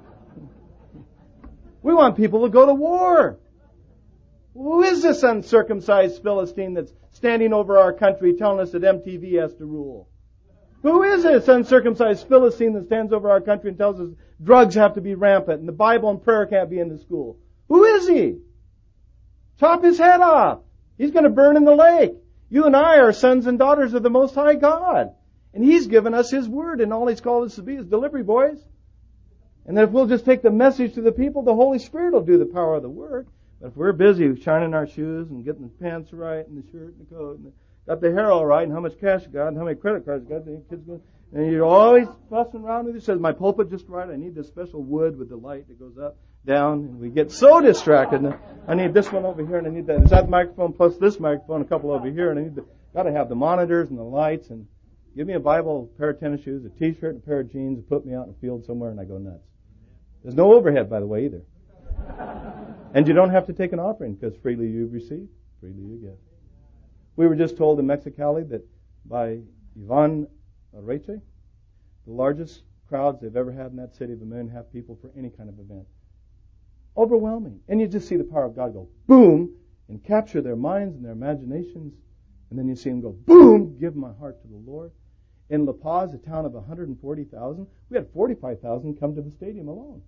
We want people to go to war. Who is this uncircumcised Philistine that's standing over our country telling us that MTV has to rule? Who is this uncircumcised Philistine that stands over our country and tells us drugs have to be rampant and the Bible and prayer can't be in the school? Who is he? Chop his head off. He's going to burn in the lake. You and I are sons and daughters of the Most High God. And He's given us His Word, and all He's called us to be is delivery boys. And then if we'll just take the message to the people, the Holy Spirit will do the power of the Word. But if we're busy shining our shoes and getting the pants right and the shirt and the coat and got the hair all right and how much cash you got and how many credit cards you got, the kids go, and you're always fussing around with it. Says, my pulpit just right. I need this special wood with the light that goes up, down, and we get so distracted. And I need this one over here, and I need that. Is that microphone plus this microphone, a couple over here, and I need got to have the monitors and the lights, and give me a Bible, a pair of tennis shoes, a T-shirt, and a pair of jeans, and put me out in the field somewhere, and I go nuts. There's no overhead, by the way, either. And you don't have to take an offering, because freely you've received, freely you give. We were just told in Mexicali that by Iván Arrece, the largest crowds they've ever had in that city of 1.5 million people for any kind of event. Overwhelming. And you just see the power of God go boom and capture their minds and their imaginations. And then you see them go boom, give my heart to the Lord. In La Paz, a town of 140,000, we had 45,000 come to the stadium alone.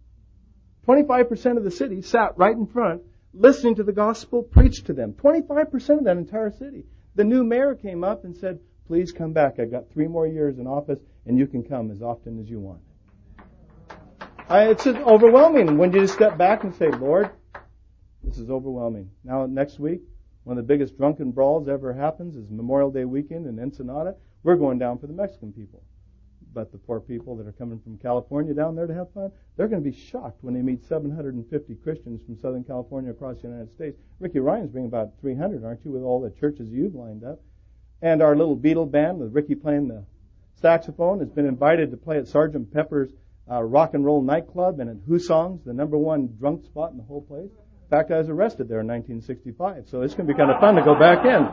25% of the city sat right in front listening to the gospel preached to them. 25% of that entire city. The new mayor came up and said, please come back. I've got 3 more years in office, and you can come as often as you want. It's just overwhelming when you just step back and say, Lord, this is overwhelming. Now, next week, one of the biggest drunken brawls ever happens is Memorial Day weekend in Ensenada. We're going down for the Mexican people. But the poor people that are coming from California down there to have fun, they're going to be shocked when they meet 750 Christians from Southern California across the United States. Ricky Ryan's bringing about 300, aren't you, with all the churches you've lined up? And our little Beatle band with Ricky playing the saxophone has been invited to play at Sgt. Pepper's rock and roll nightclub and at Husong's, the #1 drunk spot in the whole place. In fact, I was arrested there in 1965, so it's going to be kind of fun to go back in.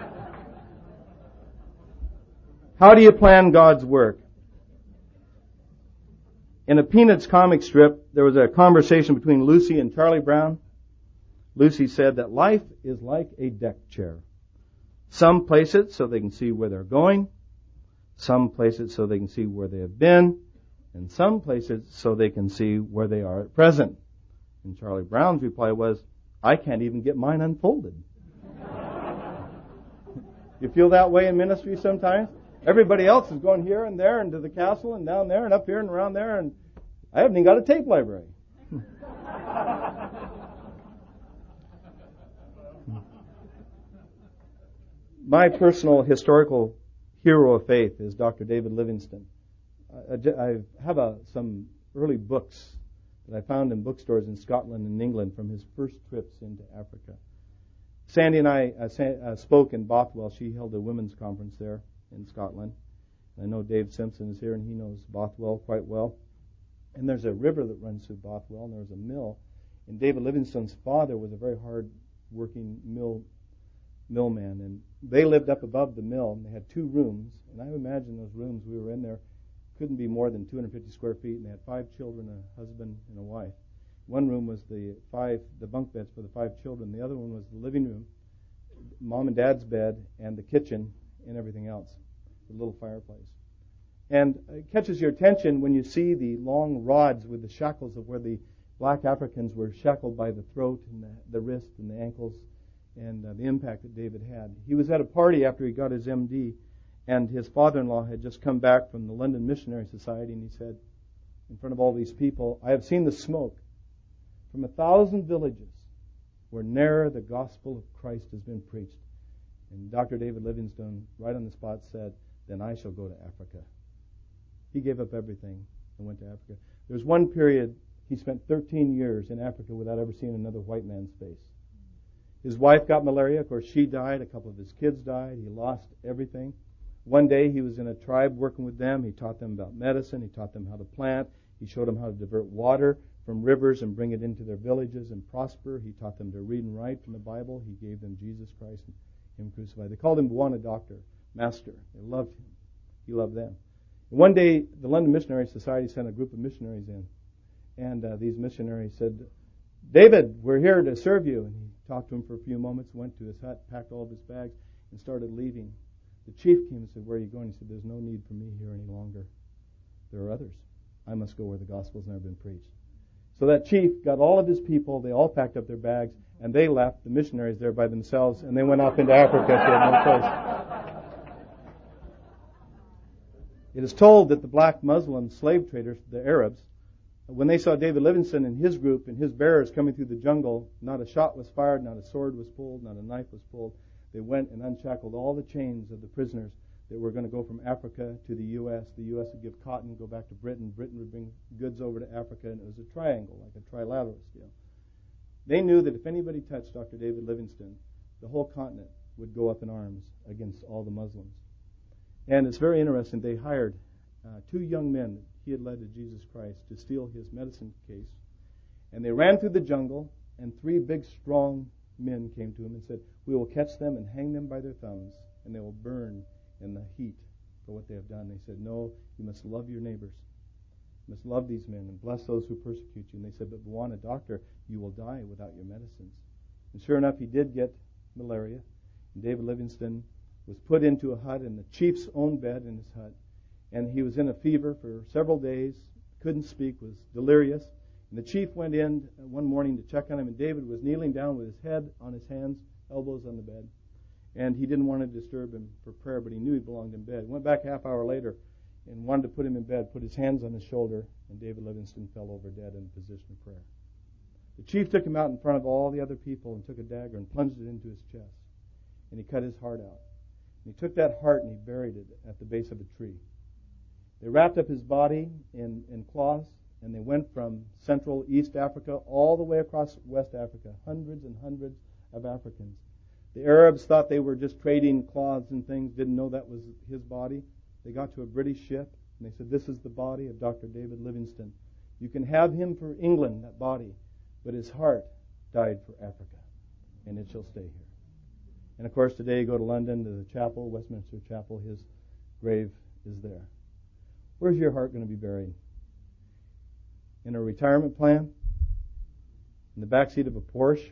How do you plan God's work? In a Peanuts comic strip, there was a conversation between Lucy and Charlie Brown. Lucy said that life is like a deck chair. Some place it so they can see where they're going. Some place it so they can see where they have been. And some place it so they can see where they are at present. And Charlie Brown's reply was, I can't even get mine unfolded. You feel that way in ministry sometimes? Everybody else is going here and there and to the castle and down there and up here and around there, and I haven't even got a tape library. My personal historical hero of faith is Dr. David Livingstone. I have some early books that I found in bookstores in Scotland and England from his first trips into Africa. Sandy and I spoke in Bothwell. She held a women's conference there in Scotland. I know Dave Simpson is here, and he knows Bothwell quite well. And there's a river that runs through Bothwell, and there's a mill. And David Livingstone's father was a very hard-working millman, and they lived up above the mill, and they had 2 rooms. And I imagine those rooms, we were in there, couldn't be more than 250 square feet, and they had 5 children, a husband and a wife. One room was the bunk beds for the 5 children. The other one was the living room, mom and dad's bed, and the kitchen, and everything else, the little fireplace. And it catches your attention when you see the long rods with the shackles of where the black Africans were shackled by the throat and the wrist and the ankles, and the impact that David had. He was at a party after he got his MD, and his father-in-law had just come back from the London Missionary Society, and he said, in front of all these people, I have seen the smoke from 1,000 villages where ne'er the gospel of Christ has been preached. And Dr. David Livingstone, right on the spot, said, then I shall go to Africa. He gave up everything and went to Africa. There was one period he spent 13 years in Africa without ever seeing another white man's face. His wife got malaria. Of course, she died. A couple of his kids died. He lost everything. One day he was in a tribe working with them. He taught them about medicine. He taught them how to plant. He showed them how to divert water from rivers and bring it into their villages and prosper. He taught them to read and write from the Bible. He gave them Jesus Christ and Him crucified. They called him Bwana Doctor, Master. They loved him. He loved them. And one day, the London Missionary Society sent a group of missionaries in. And these missionaries said, David, we're here to serve you. And he talked to him for a few moments, went to his hut, packed all of his bags, and started leaving. The chief came and said, where are you going? He said, there's no need for me here any longer. There are others. I must go where the gospel's never been preached. So that chief got all of his people, they all packed up their bags, and they left the missionaries there by themselves, and they went off into Africa to no place. It is told that the black Muslim slave traders, the Arabs, when they saw David Livingstone and his group and his bearers coming through the jungle, not a shot was fired, not a sword was pulled, not a knife was pulled. They went and unshackled all the chains of the prisoners that were going to go from Africa to the U.S. The U.S. would give cotton, go back to Britain. Britain would bring goods over to Africa, and it was a triangle, like a trilateral deal. They knew that if anybody touched Dr. David Livingstone, the whole continent would go up in arms against all the Muslims. And it's very interesting. They hired 2 young men that he had led to Jesus Christ to steal his medicine case. And they ran through the jungle, and 3 big, strong men came to him and said, "We will catch them and hang them by their thumbs, and they will burn in the heat for what they have done." They said, "No, you must love your neighbors. You must love these men and bless those who persecute you." And they said, "But Bwana, doctor, you will die without your medicines." And sure enough, he did get malaria. And David Livingstone was put into a hut in the chief's own bed in his hut. And he was in a fever for several days, couldn't speak, was delirious. And the chief went in one morning to check on him, and David was kneeling down with his head on his hands, elbows on the bed. And he didn't want to disturb him for prayer, but he knew he belonged in bed. Went back half hour later and wanted to put him in bed, put his hands on his shoulder, and David Livingstone fell over dead in a position of prayer. The chief took him out in front of all the other people and took a dagger and plunged it into his chest. And he cut his heart out. And he took that heart and he buried it at the base of a tree. They wrapped up his body in cloths, and they went from Central East Africa all the way across West Africa, hundreds and hundreds of Africans. The Arabs thought they were just trading cloths and things, didn't know that was his body. They got to a British ship, and they said, "This is the body of Dr. David Livingstone. You can have him for England, that body, but his heart died for Africa, and it shall stay here." And of course, today you go to London to the chapel, Westminster Chapel, his grave is there. Where's your heart going to be buried? In a retirement plan? In the backseat of a Porsche?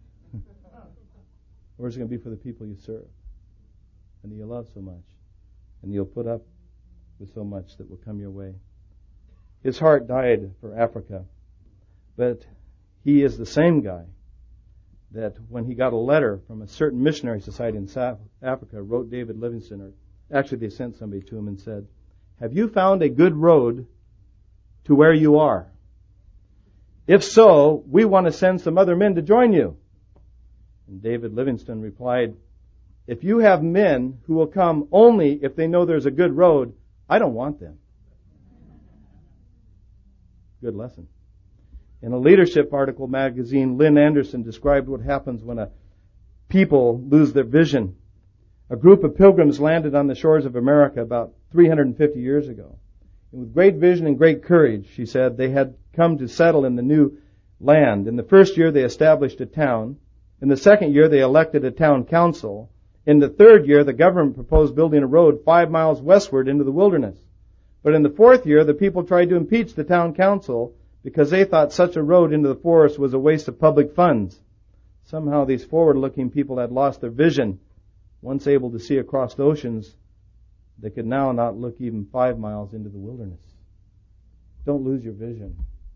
Or is it going to be for the people you serve and that you love so much and you'll put up with so much that will come your way? His heart died for Africa, but he is the same guy that when he got a letter from a certain missionary society in South Africa, wrote David Livingstone, or actually they sent somebody to him and said, "Have you found a good road to where you are? If so, we want to send some other men to join you." And David Livingstone replied, "If you have men who will come only if they know there's a good road, I don't want them." Good lesson. In a leadership article magazine, Lynn Anderson described what happens when a people lose their vision. A group of pilgrims landed on the shores of America about 350 years ago. And with great vision and great courage, she said, they had come to settle in the new land. In the first year, they established a town. In the second year, they elected a town council. In the third year, the government proposed building a road 5 miles westward into the wilderness. But in the fourth year, the people tried to impeach the town council because they thought such a road into the forest was a waste of public funds. Somehow these forward-looking people had lost their vision. Once able to see across oceans, they could now not look even 5 miles into the wilderness. Don't lose your vision.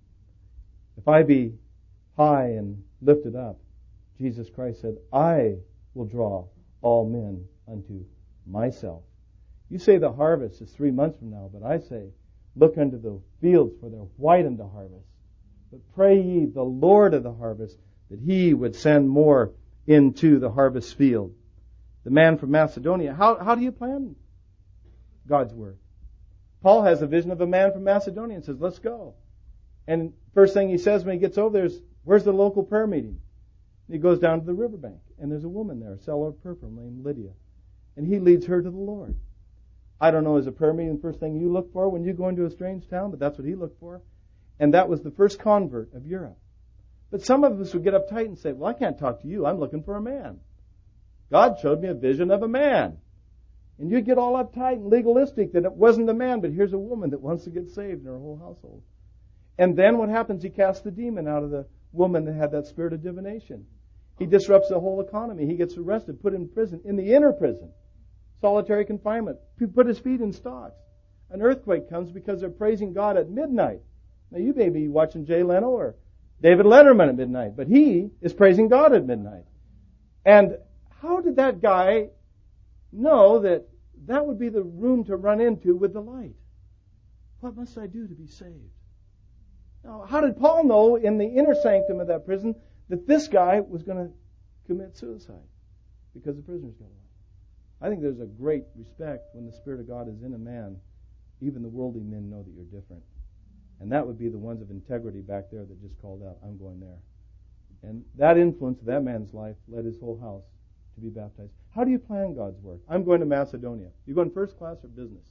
If I be high and lifted up, Jesus Christ said, I will draw all men unto myself. You say the harvest is 3 months from now, but I say, look unto the fields, for they're white unto harvest. But pray ye the Lord of the harvest, that he would send more into the harvest field. The man from Macedonia, how do you plan God's word? Paul has a vision of a man from Macedonia and says, let's go. And first thing he says when he gets over there is, where's the local prayer meeting? And he goes down to the riverbank, and there's a woman there, a seller of perfume named Lydia. And he leads her to the Lord. I don't know, is a prayer meeting the first thing you look for when you go into a strange town, but that's what he looked for. And that was the first convert of Europe. But some of us would get uptight and say, well, I can't talk to you. I'm looking for a man. God showed me a vision of a man. And you get all uptight and legalistic that it wasn't a man, but here's a woman that wants to get saved in her whole household. And then what happens? He casts the demon out of the woman that had that spirit of divination. He disrupts the whole economy. He gets arrested, put in prison, in the inner prison. Solitary confinement. Put his feet in stocks. An earthquake comes because they're praising God at midnight. Now you may be watching Jay Leno or David Letterman at midnight, but he is praising God at midnight. And how did that guy know that that would be the room to run into with the light? What must I do to be saved? Now, how did Paul know in the inner sanctum of that prison that this guy was going to commit suicide because the prisoners got away? I think there's a great respect when the Spirit of God is in a man. Even the worldly men know that you're different. And that would be the ones of integrity back there that just called out, I'm going there. And that influence of that man's life led his whole house to be baptized. How do you plan God's work? I'm going to Macedonia. You going first class or business?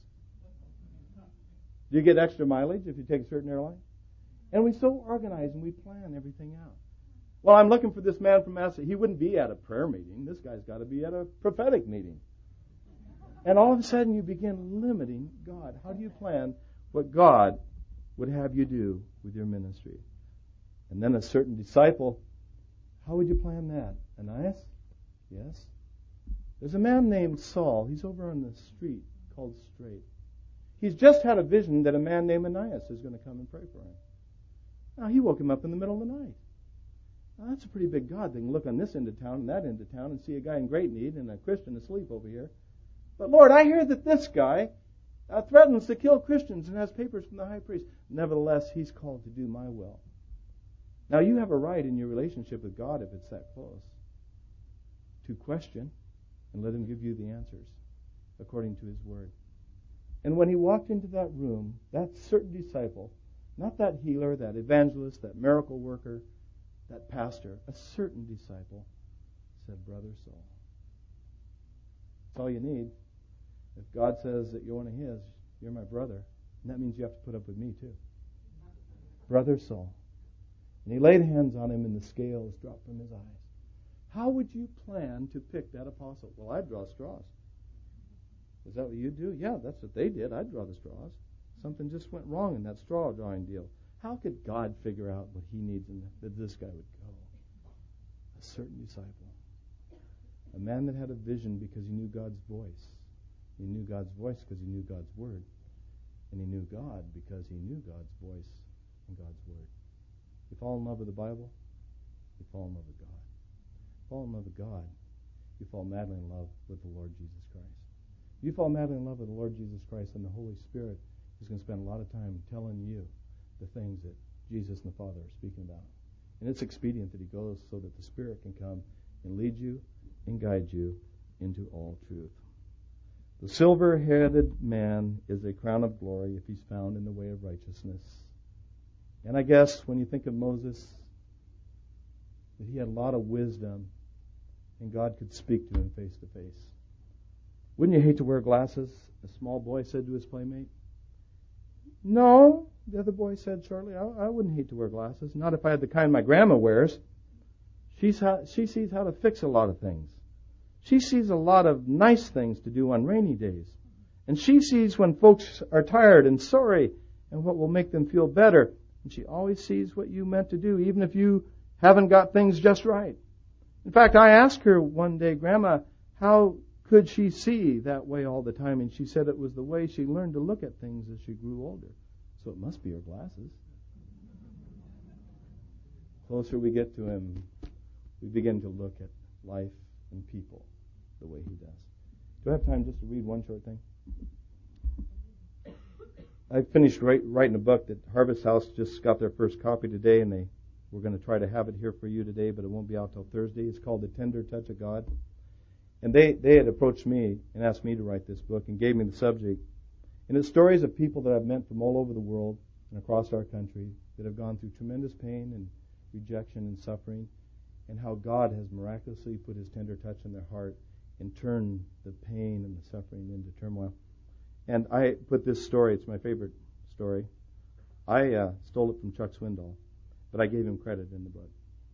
Do you get extra mileage if you take a certain airline? And we so organize and we plan everything out. Well, I'm looking for this man from Macedonia. He wouldn't be at a prayer meeting. This guy's got to be at a prophetic meeting. And all of a sudden you begin limiting God. How do you plan what God would have you do with your ministry? And then a certain disciple, how would you plan that? Ananias? Yes. There's a man named Saul. He's over on the street called Straight. He's just had a vision that a man named Ananias is going to come and pray for him. Now, he woke him up in the middle of the night. Now, that's a pretty big God thing. Look on this end of town and that end of town and see a guy in great need and a Christian asleep over here. But Lord, I hear that this guy threatens to kill Christians and has papers from the high priest. Nevertheless, he's called to do my will. Now, you have a right in your relationship with God, if it's that close, to question and let him give you the answers according to his word. And when he walked into that room, that certain disciple, not that healer, that evangelist, that miracle worker, that pastor, a certain disciple said, Brother Saul. That's all you need. If God says that you're one of his, you're my brother. And that means you have to put up with me too. Brother Saul. And he laid hands on him and the scales dropped from his eyes. How would you plan to pick that apostle? Well, I'd draw straws. Is that what you do? Yeah, that's what they did. I'd draw the straws. Something just went wrong in that straw drawing deal. How could God figure out what he needs and that this guy would go? A certain disciple. A man that had a vision because he knew God's voice. He knew God's voice because he knew God's word. And he knew God because he knew God's voice and God's word. You fall in love with the Bible, you fall in love with God. Fall in love with God, you fall madly in love with the Lord Jesus Christ. You fall madly in love with the Lord Jesus Christ, and the Holy Spirit is going to spend a lot of time telling you the things that Jesus and the Father are speaking about. And it's expedient that he goes so that the Spirit can come and lead you and guide you into all truth. The silver-headed man is a crown of glory if he's found in the way of righteousness. And I guess when you think of Moses, that he had a lot of wisdom and God could speak to him face to face. Wouldn't you hate to wear glasses? A small boy said to his playmate. No, the other boy said shortly, I wouldn't hate to wear glasses. Not if I had the kind my grandma wears. She sees how to fix a lot of things. She sees a lot of nice things to do on rainy days. And she sees when folks are tired and sorry and what will make them feel better. And she always sees what you meant to do, even if you haven't got things just right. In fact, I asked her one day, Grandma, how could she see that way all the time? And she said it was the way she learned to look at things as she grew older. So it must be her glasses. Closer we get to him, we begin to look at life and people the way he does. Do I have time just to read one short thing? I finished writing a book that Harvest House just got their first copy today, and we're going to try to have it here for you today, but it won't be out till Thursday. It's called The Tender Touch of God. And they had approached me and asked me to write this book and gave me the subject. And it's stories of people that I've met from all over the world and across our country that have gone through tremendous pain and rejection and suffering, and how God has miraculously put his tender touch in their heart and turned the pain and the suffering into turmoil. And I put this story, it's my favorite story. I stole it from Chuck Swindoll, but I gave him credit in the book.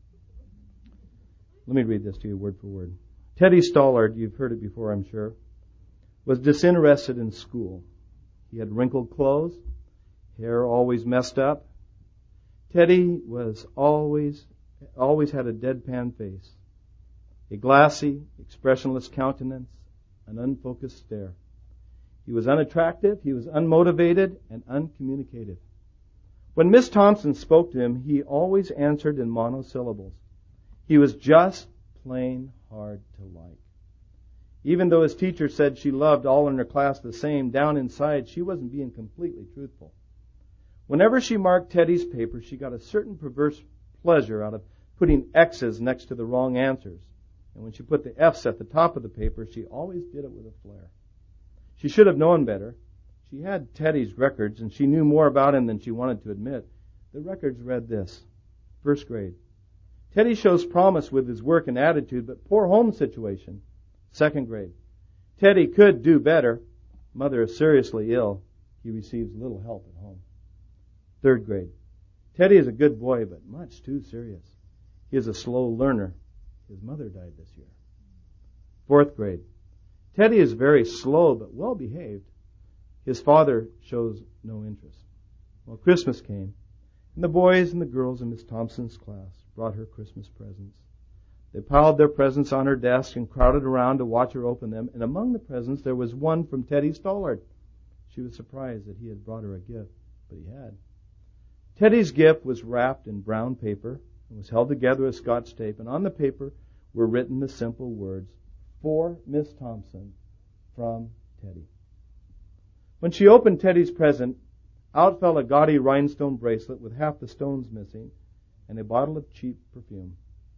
Let me read this to you word for word. Teddy Stollard, you've heard it before, I'm sure, was disinterested in school. He had wrinkled clothes, hair always messed up. Teddy was always had a deadpan face, a glassy, expressionless countenance, an unfocused stare. He was unattractive, he was unmotivated, and uncommunicative. When Miss Thompson spoke to him, he always answered in monosyllables. He was just plain hard to like. Even though his teacher said she loved all in her class the same, down inside she wasn't being completely truthful. Whenever she marked Teddy's paper, she got a certain perverse pleasure out of putting X's next to the wrong answers. And when she put the F's at the top of the paper, she always did it with a flair. She should have known better. She had Teddy's records, and she knew more about him than she wanted to admit. The records read this. First grade. Teddy shows promise with his work and attitude, but poor home situation. Second grade. Teddy could do better. Mother is seriously ill. He receives little help at home. Third grade. Teddy is a good boy, but much too serious. He is a slow learner. His mother died this year. Fourth grade. Teddy is very slow, but well behaved. His father shows no interest. Well, Christmas came, and the boys and the girls in Miss Thompson's class brought her Christmas presents. They piled their presents on her desk and crowded around to watch her open them, and among the presents there was one from Teddy Stollard. She was surprised that he had brought her a gift, but he had. Teddy's gift was wrapped in brown paper and was held together with Scotch tape, and on the paper were written the simple words, "For Miss Thompson, from Teddy." When she opened Teddy's present, out fell a gaudy rhinestone bracelet with half the stones missing and a bottle of cheap perfume.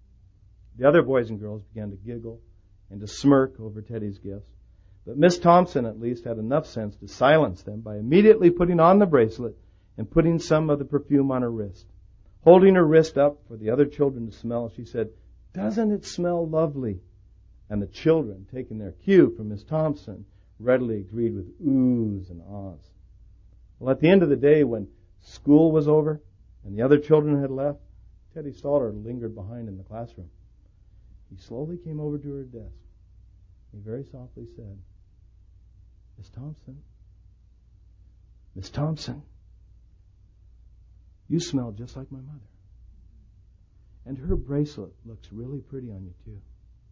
The other boys and girls began to giggle and to smirk over Teddy's gifts, but Miss Thompson at least had enough sense to silence them by immediately putting on the bracelet and putting some of the perfume on her wrist. Holding her wrist up for the other children to smell, she said, "Doesn't it smell lovely?" And the children, taking their cue from Miss Thompson, readily agreed with oohs and ahs. Well, at the end of the day, when school was over and the other children had left, Teddy Stollard lingered behind in the classroom. He slowly came over to her desk. He very softly said, "Miss Thompson, Miss Thompson, you smell just like my mother. And her bracelet looks really pretty on you, too.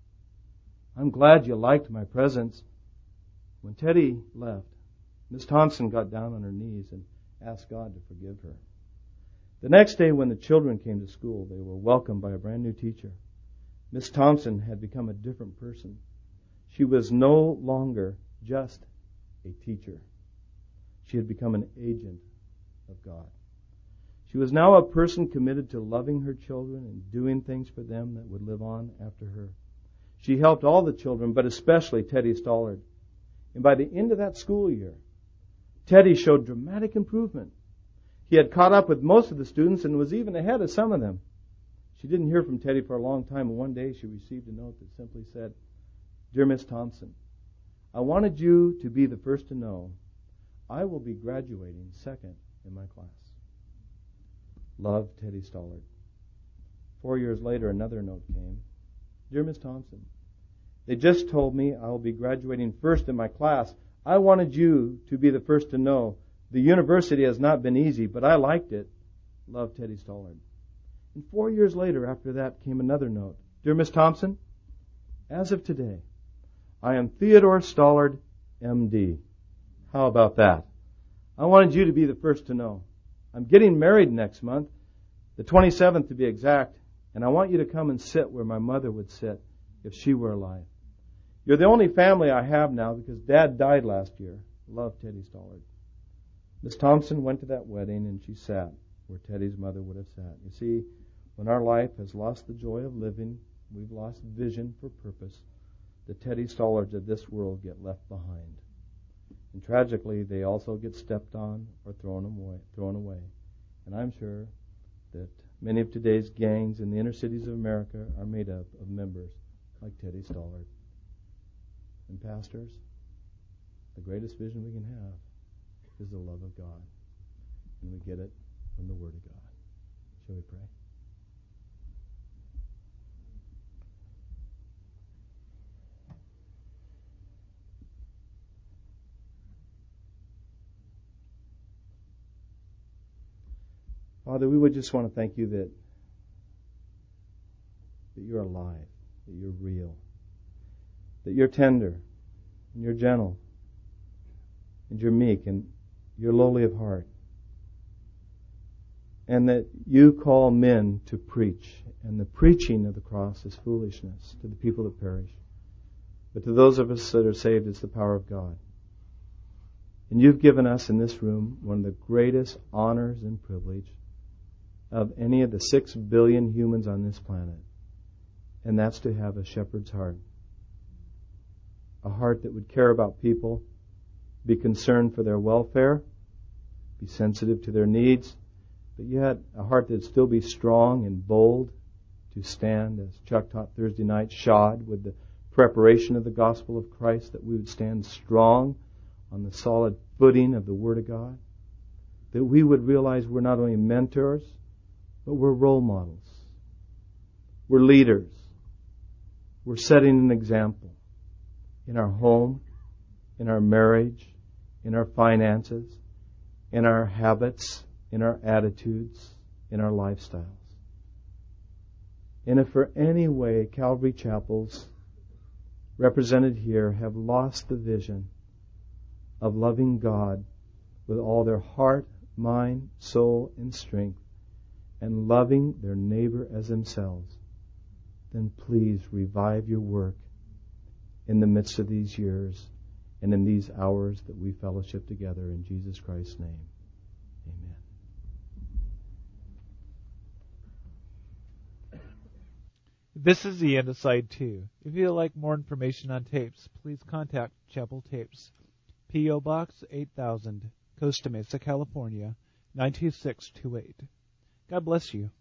I'm glad you liked my presents." When Teddy left, Miss Thompson got down on her knees and asked God to forgive her. The next day when the children came to school, they were welcomed by a brand new teacher. Miss Thompson had become a different person. She was no longer just a teacher. She had become an agent of God. She was now a person committed to loving her children and doing things for them that would live on after her. She helped all the children, but especially Teddy Stollard. And by the end of that school year, Teddy showed dramatic improvement. He had caught up with most of the students and was even ahead of some of them. She didn't hear from Teddy for a long time, and one day she received a note that simply said, "Dear Miss Thompson, I wanted you to be the first to know I will be graduating second in my class. Love, Teddy Stollard." 4 years later, another note came. "Dear Miss Thompson, they just told me I will be graduating first in my class. I wanted you to be the first to know the university has not been easy, but I liked it. Love, Teddy Stollard." And 4 years later, after that, came another note. "Dear Miss Thompson, as of today, I am Theodore Stollard, M.D. How about that? I wanted you to be the first to know. I'm getting married next month, the 27th to be exact, and I want you to come and sit where my mother would sit if she were alive. You're the only family I have now because Dad died last year. Love, Teddy Stollard." Miss Thompson went to that wedding and she sat where Teddy's mother would have sat. You see, when our life has lost the joy of living, we've lost vision for purpose, the Teddy Stollards of this world get left behind. And tragically, they also get stepped on or thrown away. And I'm sure that many of today's gangs in the inner cities of America are made up of members like Teddy Stollard. And pastors, the greatest vision we can have is the love of God. And we get it from the Word of God. Shall we pray? Father, we would just want to thank you that you're alive, that you're real, that you're tender, and you're gentle, and you're meek, and you're lowly of heart. and that you call men to preach. And the preaching of the cross is foolishness to the people that perish. But to those of us that are saved, it's the power of God. And you've given us in this room one of the greatest honors and privilege of any of the 6 billion humans on this planet. And that's to have a shepherd's heart. A heart that would care about people, be concerned for their welfare, be sensitive to their needs, but yet a heart that would still be strong and bold to stand, as Chuck taught Thursday night, shod with the preparation of the gospel of Christ, that we would stand strong on the solid footing of the Word of God, that we would realize we're not only mentors, but we're role models. We're leaders. We're setting an example in our home, in our marriage, in our finances, in our habits, in our attitudes, in our lifestyles. And if for any way Calvary Chapels represented here have lost the vision of loving God with all their heart, mind, soul, and strength, and loving their neighbor as themselves, then please revive your work in the midst of these years and in these hours that we fellowship together in Jesus Christ's name. Amen. This is the end of side 2. If you'd like more information on tapes, please contact Chapel Tapes. P.O. Box 8000, Costa Mesa, California, 92628. God bless you.